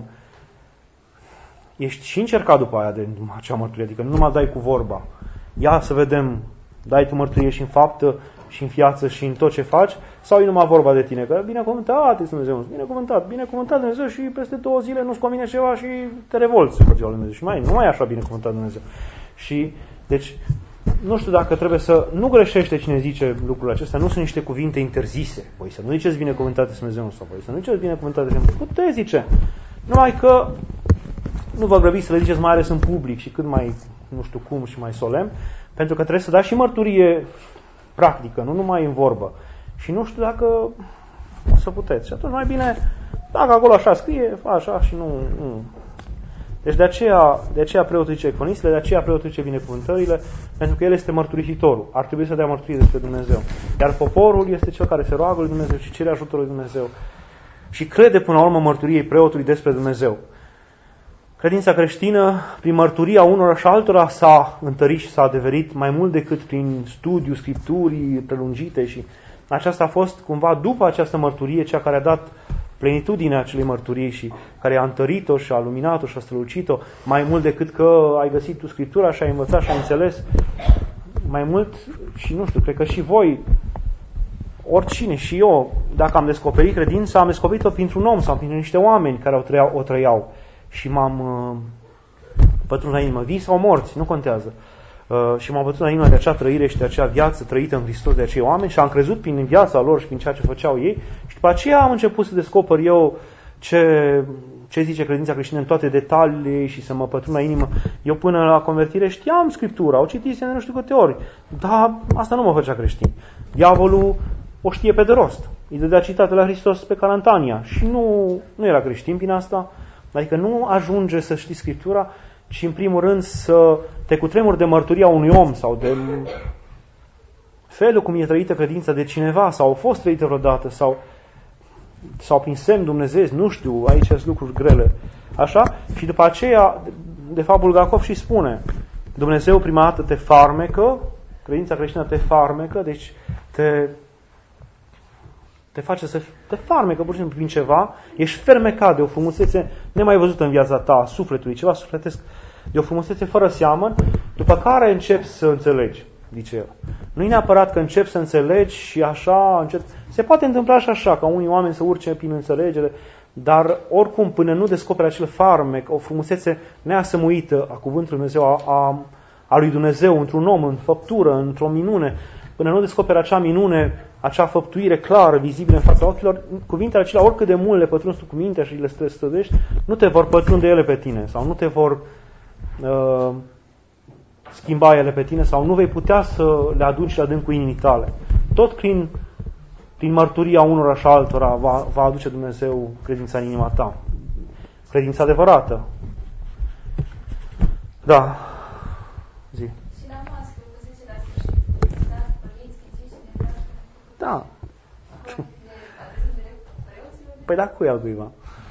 ești și încercat după aia de acea mărturie, adică nu numai dai cu vorba. Ia să vedem, dai tu mărturie și în faptă, și în viață, și în tot ce faci, sau e numai vorba de tine, că binecuvântat este Dumnezeu, binecuvântat Dumnezeu și peste 2 zile nu-ți convine ceva și te revolți împotriva lui Dumnezeu. Și nu mai e așa binecuvântat Dumnezeu. Și, deci, nu știu dacă trebuie să, nu greșește cine zice lucrurile acestea, nu sunt niște cuvinte interzise. Voi să nu ziceți binecuvântat este Dumnezeu sau voi să nu ziceți binecuvântat este Dumnezeu. Puteți zice. Numai că nu vă grăbiți să le ziceți mai ales în public și cât mai, nu știu cum și mai solemn, pentru că trebuie să dați și mărturie practică, nu numai în vorbă. Și nu știu dacă o să puteți. Și atunci mai bine, dacă acolo așa scrie, așa și nu. Deci de aceea preotul zice ecfonistele, de aceea preotul zice binecuvântările, pentru că el este mărturisitorul. Ar trebui să dea mărturie despre Dumnezeu. Iar poporul este cel care se roagă lui Dumnezeu și cere ajutorul lui Dumnezeu. Și crede până la urmă mărturiei preotului despre Dumnezeu. Credința creștină, prin mărturia unora și altora, s-a întărit și s-a adeverit mai mult decât prin studiu scripturii prelungite și aceasta a fost cumva după această mărturie cea care a dat plenitudinea acelei mărturii și care a întărit-o și a luminat-o și a strălucit-o mai mult decât că ai găsit tu Scriptura și ai învățat și ai înțeles mai mult și nu știu, cred că și voi, oricine și eu, dacă am descoperit credința, am descoperit-o printr-un om sau prin niște oameni care o trăiau și m-am pătruns la inimă, vii sau morți, nu contează. Și m-am pătruns la inimă de acea trăire și de acea viață trăită în Hristos de acei oameni și am crezut prin viața lor și prin ceea ce făceau ei și după aceea am început să descoper eu ce zice credința creștină în toate detaliile și să mă pătrund la inimă. Eu până la convertire știam Scriptura, o citisem de nu știu câte ori, dar asta nu mă făcea creștin. Diavolul o știe pe de rost. Îi dădea citate la Hristos pe Calantania și nu era creștin prin asta. Adică nu ajunge să știi Scriptura, ci în primul rând să te cutremuri de mărturia unui om sau de felul cum e trăită credința de cineva sau a fost trăită vreodată sau sau prin semn Dumnezeu, nu știu, aici sunt lucruri grele. Așa? Și după aceea, de fapt, Bulgakov și spune, Dumnezeu prima dată te farmecă, credința creștină te farmecă, deci te face să te farmecă pur și simplu prin ceva, ești fermecat de o frumusețe nemai văzută în viața ta, a sufletului, ceva sufletesc, de o frumusețe fără seamăn, după care începi să înțelegi, zice el. Nu e neapărat că începi să înțelegi și așa începi. Se poate întâmpla și așa, ca unii oameni să urce prin înțelegere, dar oricum, până nu descoperi acel farmec, o frumusețe neasămuită a cuvântului Dumnezeu, a lui Dumnezeu, într-un om, în făptură, într-o minune, până nu descoperi acea minune, acea făptuire clară, vizibilă în fața ochilor, cuvintele acelea, oricât de mult le pătrunzi tu cu mintea și le străduiești, nu te vor pătrunde ele pe tine sau nu te vor schimba ele pe tine sau nu vei putea să le aduci la adâncul inimii tale. Tot prin mărturia unora și altora va aduce Dumnezeu credința în inima ta. Credința adevărată. Da. Zi. Și la mască, vă zice la sfârșit, da, părinți, critici, da. Păi da, cu el cuiva.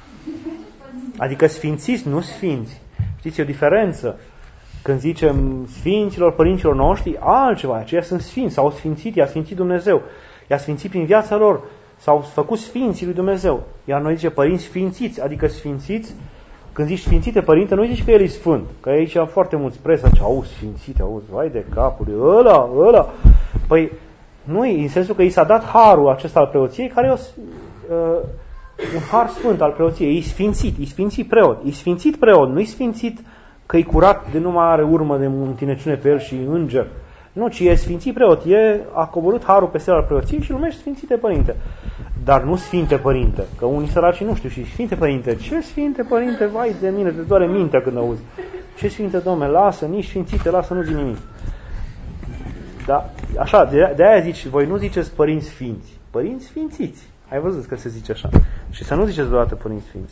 Adică sfințiți, nu sfinți. Știți, e o diferență. Când zicem sfinților, părinților noștri, altceva. Aceia sunt sfinți, s-au sfințit, i-a sfințit Dumnezeu. I-a sfințit prin viața lor. S-au făcut sfinții lui Dumnezeu. Iar noi zice părinți sfințiți, adică sfințiți. Când zici sfințite părinte, nu zici că el e sfânt. Că aici foarte mulți presa ce auzi sfințite, auzi, vai de capul, ăla. Păi, nu, în sensul că i s-a dat harul acesta al preoției, care e un har sfânt al preoției. E sfințit preot. E sfințit preot, nu e sfințit că e curat de nu mai are urmă de întineciune pe el și înger. Nu, ci e sfințit preot. A coborât harul pe stel al preoției și îl numește Sfințite Părinte. Dar nu Sfinte Părinte, că unii săraci nu știu. Și Sfinte Părinte, ce Sfinte Părinte, vai de mine, te doare mintea când auzi. Ce Sfinte, Dom'le, lasă, nici Sfințite, lasă, nu zi nimic. Da, așa, de aia zici, voi nu ziceți părinți sfinți, părinți sfințiți. Ai văzut că se zice așa. Și să nu ziceți deodată părinți sfinți.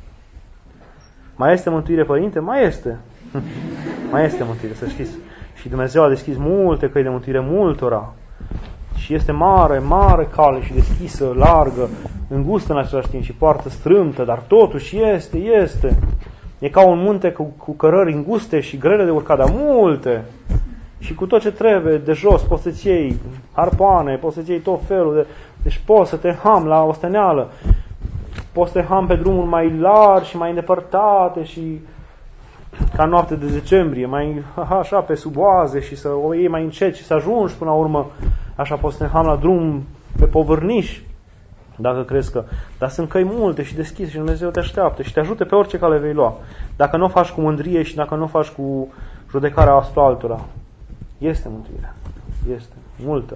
Mai este mântuire, Părinte? Mai este. Mai este mântuire, să știți. Și Dumnezeu a deschis multe căi de mântuire multora. Și este mare, mare cale și deschisă, largă, îngustă în același timp și poartă strâmtă, dar totuși este. E ca un munte cu cărări înguste și grele de urcat, dar multe. Și cu tot ce trebuie, de jos, poți să-ți iei harpoane, poți să-ți iei tot felul. Deci poți să te ham la osteneală. Poți să te ham pe drumuri mai largi și mai îndepărtate și ca noapte de decembrie, mai așa pe sub oaze și să o iei mai încet și să ajungi până la urmă. Așa poți să te ham la drum pe povârniș, dacă crezi că. Dar sunt căi multe și deschise și Dumnezeu te așteaptă și te ajută pe orice cale vei lua. Dacă nu o faci cu mândrie și dacă nu o faci cu judecarea altora. Este mântuirea. Este. Multă.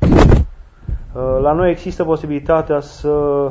La noi există posibilitatea să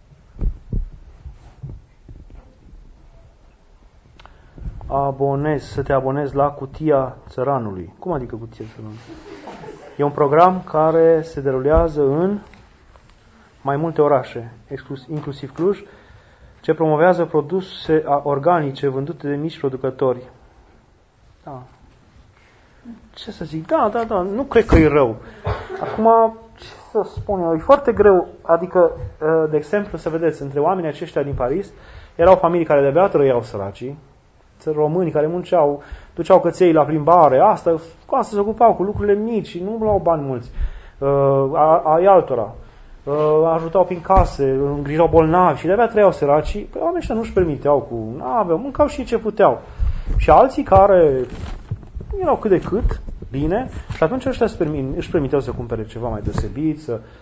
te abonezi la Cutia Țăranului. Cum adică Cutia Țăranului? E un program care se derulează în mai multe orașe, inclusiv Cluj, ce promovează produse organice vândute de mici producători. Da. Ce să zic? Da. Nu cred că e rău. Acum, ce să spun eu? E foarte greu. Adică, de exemplu, să vedeți, între oamenii aceștia din Paris, erau familii care de-abia trăiau săracii, români care munceau, duceau căței la plimbare, cu asta se ocupau, cu lucrurile mici și nu luau bani mulți. Ai altora. Ajutau prin case, îngrijau bolnavi și de-abia trăiau săracii. Păi oamenii ăștia nu-și permiteau n-aveau, mâncau și ce puteau. Și alții care erau cât de cât, bine, și atunci ăștia își permiteau să cumpere ceva mai deosebit,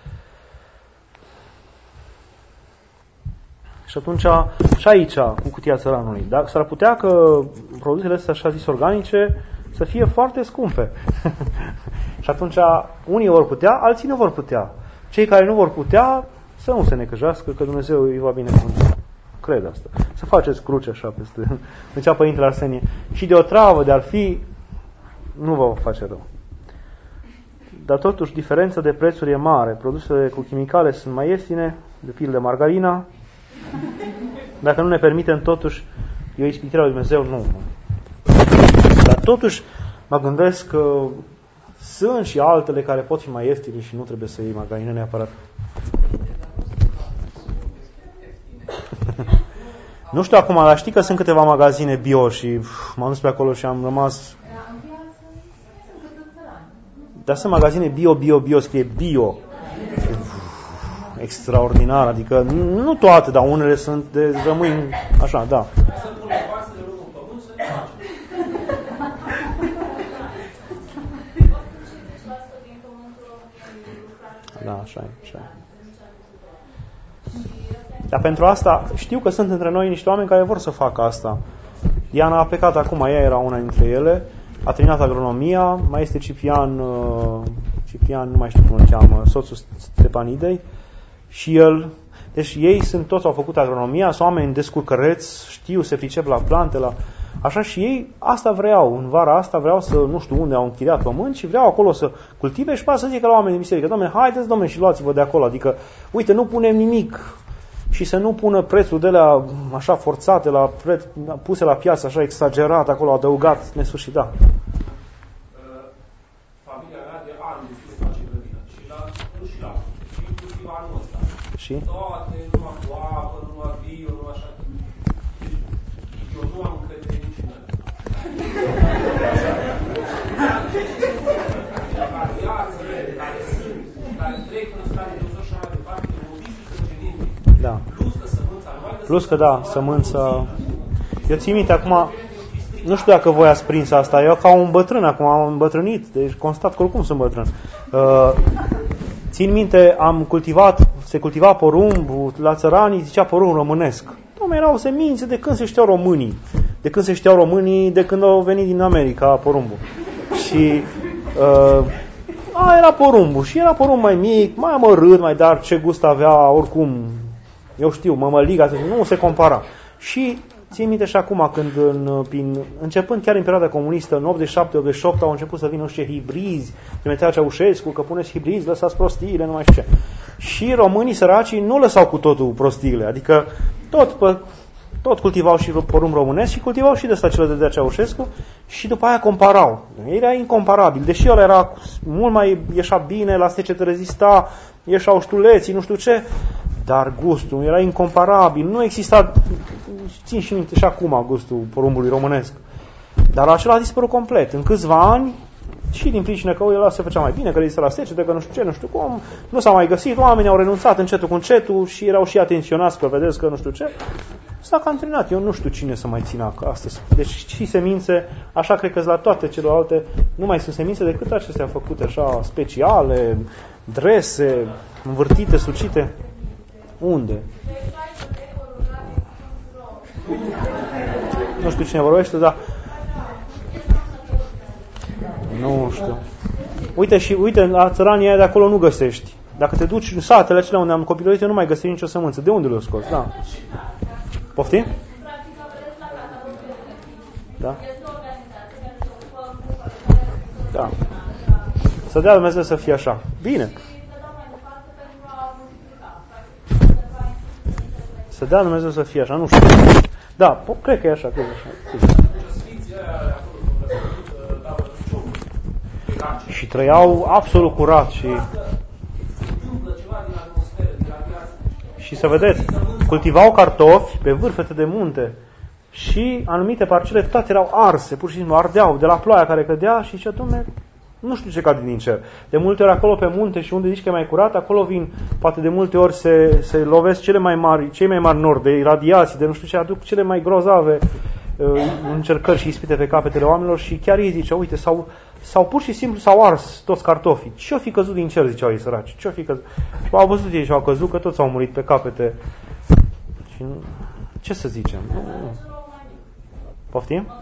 Și atunci, și aici, cu Cutia Țăranului, da? S-ar putea că produsele astea, așa zis, organice, să fie foarte scumpe. Și atunci, unii vor putea, alții nu vor putea. Cei care nu vor putea, să nu se necăjească, că Dumnezeu îi va binecuvânta. Cred asta. Să faceți cruce așa peste. Zicea Părintele Arsenie. Și de o travă de-ar fi, nu vă face rău. Dar totuși, diferența de prețuri e mare. Produsele cu chimicale sunt mai ieftine, de pildă margarina. Dacă nu ne permitem, totuși, e o ispitire a lui Dumnezeu, nu. Dar totuși, mă gândesc că sunt și altele care pot fi mai ieftine și nu trebuie să iei margarină neapărat. Nu știu acum, dar știi că sunt câteva magazine bio și m-am dus pe acolo și am rămas... Dar sunt magazine bio, scrie bio. Extraordinar, adică nu toate, dar unele sunt de rămâi așa, da. Da, așa e. Dar pentru asta știu că sunt între noi niște oameni care vor să facă asta. Diana a plecat acum, ea era una dintre ele, a terminat agronomia, mai este Ciprian, nu mai știu cum îl cheamă, soțul Stepanidei, și el. Deci ei toți au făcut agronomia, sunt oameni descurcăreți, știu, se pricep la plante, așa, și ei asta vreau, în vara asta vreau să, nu știu unde au închiriat pământ și vreau acolo să cultive și poate să zică la oameni din biserică, Doamne, haideți, Doamne, și luați-vă de acolo, adică, uite, nu punem nimic și să nu pună prețul de la așa forțate, puse la piață, așa exagerat, acolo adăugat, nesfârșit, da. Familia mea de ani de zile face grădină și cultiva anul ăsta. Și? Toate, numai cu apă, numai bio, numai așa. Eu nu am încredere nici în ele. Care viațele, care sunt, care trec în stare de jos și mai departe, modifică genetic. Da. Plus că sămânța nu mai Plus că da, sămânța... Eu țin minte acum, nu știu dacă voi ați prins asta, eu ca un bătrân acum am îmbătrânit, deci constat că oricum sunt bătrân. Țin minte, se cultiva porumb, la țăranii zicea porumb românesc. Dom'le, erau semințe de când se știau românii. De când au venit din America porumbul. Și era porumbul. Și era porumb mai mic, mai amărât, mai dar ce gust avea, oricum, eu știu, mămăliga, nu se compara. Și țin minte și acum când, începând chiar în perioada comunistă, în 87-88, au început să vină ăștia hibrizi, trimitea Ceaușescu, că puneți hibrizi, lăsați prostiile, nu mai știu ce. Și românii săracii nu lăsau cu totul prostiile, adică tot cultivau și porumb românesc și cultivau și de ăsta ce le dădea Ceaușescu și după aia comparau. Era incomparabil, deși ăla era mult mai ieșea bine, la secete rezista, ieșau ștuleții, nu știu ce, dar gustul era incomparabil, nu exista, țin și minte și acum gustul porumbului românesc. Dar acela a dispărut complet. În câțiva ani, și din pricină că ăla se făcea mai bine, că rezista la secete, că nu știu ce, nu știu cum, nu s-a mai găsit, oamenii au renunțat încetul cu încetul și erau și atenționați că vedeți că nu știu ce. S-a cam terminat. Eu nu știu cine să mai țină astăzi. Deci și semințe, așa cred că la toate celelalte, nu mai sunt semințe decât acestea făcute așa speciale, drese, învârtite, sucite. Unde? Nu știu cine vorbește, dar nu știu. Uite, la țăranii aia de acolo nu găsești. Dacă te duci în satele acelea unde am copilărit, eu nu mai găsești nicio sămânță. De unde le-o scos? Da. Poftim? Da? Da. Să dea Dumnezeu să fie așa. Bine. Să dea Dumnezeu să fie așa, nu știu. Da, cred că e așa, cred că e așa. Și trăiau absolut curat și să vedeți, cultivau cartofi pe vârfete de munte și anumite parcele toate erau arse, pur și simplu ardeau de la ploaia care cădea și zicea, Doamne, nu știu ce cade din cer. De multe ori acolo pe munte și unde zici că e mai curat, acolo vin, poate de multe ori se lovesc cei mai mari nori de radiații, de nu știu ce, aduc cele mai grozave încercări și ispite pe capetele oamenilor și chiar ei ziceau, uite, sau pur și simplu s-au ars toți cartofii. Ce-o fi căzut din cer, ziceau ei săraci? Ce-o fi căzut? Și au văzut ei și au căzut, că toți au murit pe capete. Și ce să zicem? Nu. Poftim?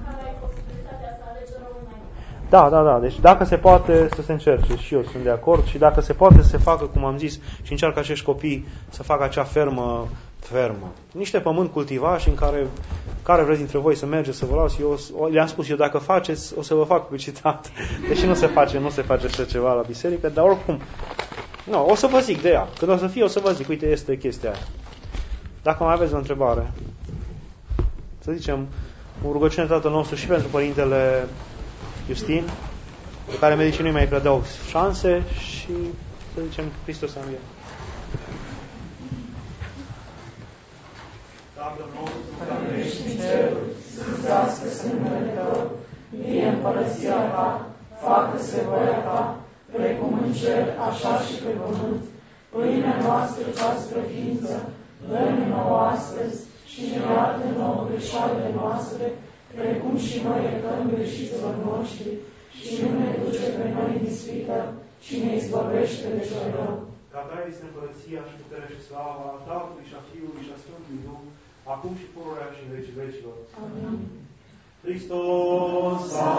Da. Deci dacă se poate să se încerce și eu sunt de acord și dacă se poate să se facă, cum am zis, și încearcă acești copii să facă acea fermă. Niște pământ cultivat și în care vreți dintre voi să mergeți să vă las, eu le-am spus eu, dacă faceți, o să vă fac publicitate. Deși nu se face așa ceva la biserică, dar oricum, o să vă zic de ea. Când o să fie, o să vă zic, uite, este chestia aia. Dacă mai aveți o întrebare, să zicem, o rugăciune Tatăl nostru și pentru Părintele Justin, pe care medicii nu mai credeau șanse și să zicem, Hristos a înviat. Tatăl nostru, care ești în ceruri, sfântească-se numele Tău, vie împărăția Ta, facă-se voia Ta, precum în cer, așa și pe pământ. Pâinea noastră cea străființă, dă-ne nouă astăzi și ne iartă nouă greșalele noastre, precum și noi iertăm greșiților noștri, și nu ne duce pe noi în ispită, ci ne izbăvește de cel rău. Ca Ta este împărăția și puterea și slava a Tatălui și a Fiului și a Sfântului Duh, acum și pururea și în vecii vecilor. Amin. Hristos s-a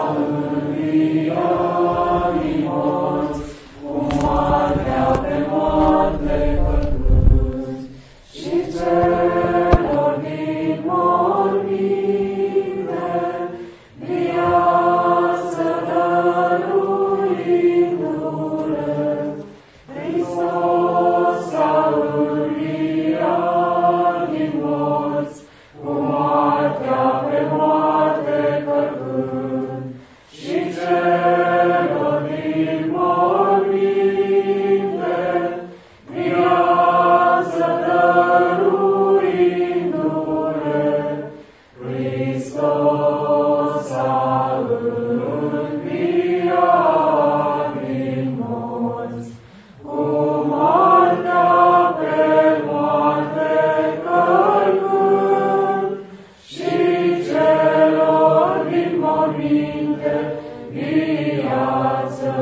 înviat din morți, cu moartea pe moarte căzut, și celor din morminte viață dăruindu-le. Hristos s-a înviat din morți, cu moartea pe moarte căzut, și celor din morminte viață dăruindu-le. Hristos s-a înviat din morți, cu moartea pe moarte călcând, și celor din morminte viață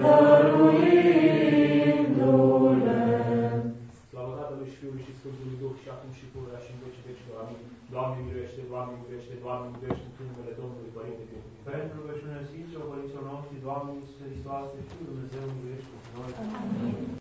dăruindu-le. Slavă Tatălui și Fiului și Sfântului Duh, și acum și pururea și în vecii vecilor. Amin. Doamne miluiește, Doamne miluiește, Doamne miluiește, în numele Domnului Părinte Binecuvintează. pentru rugăciunea Sfinților Părinților noștri, Doamne Iisuse Hristoase, Fiul Dumnezeu, miluiește pe noi. Amin.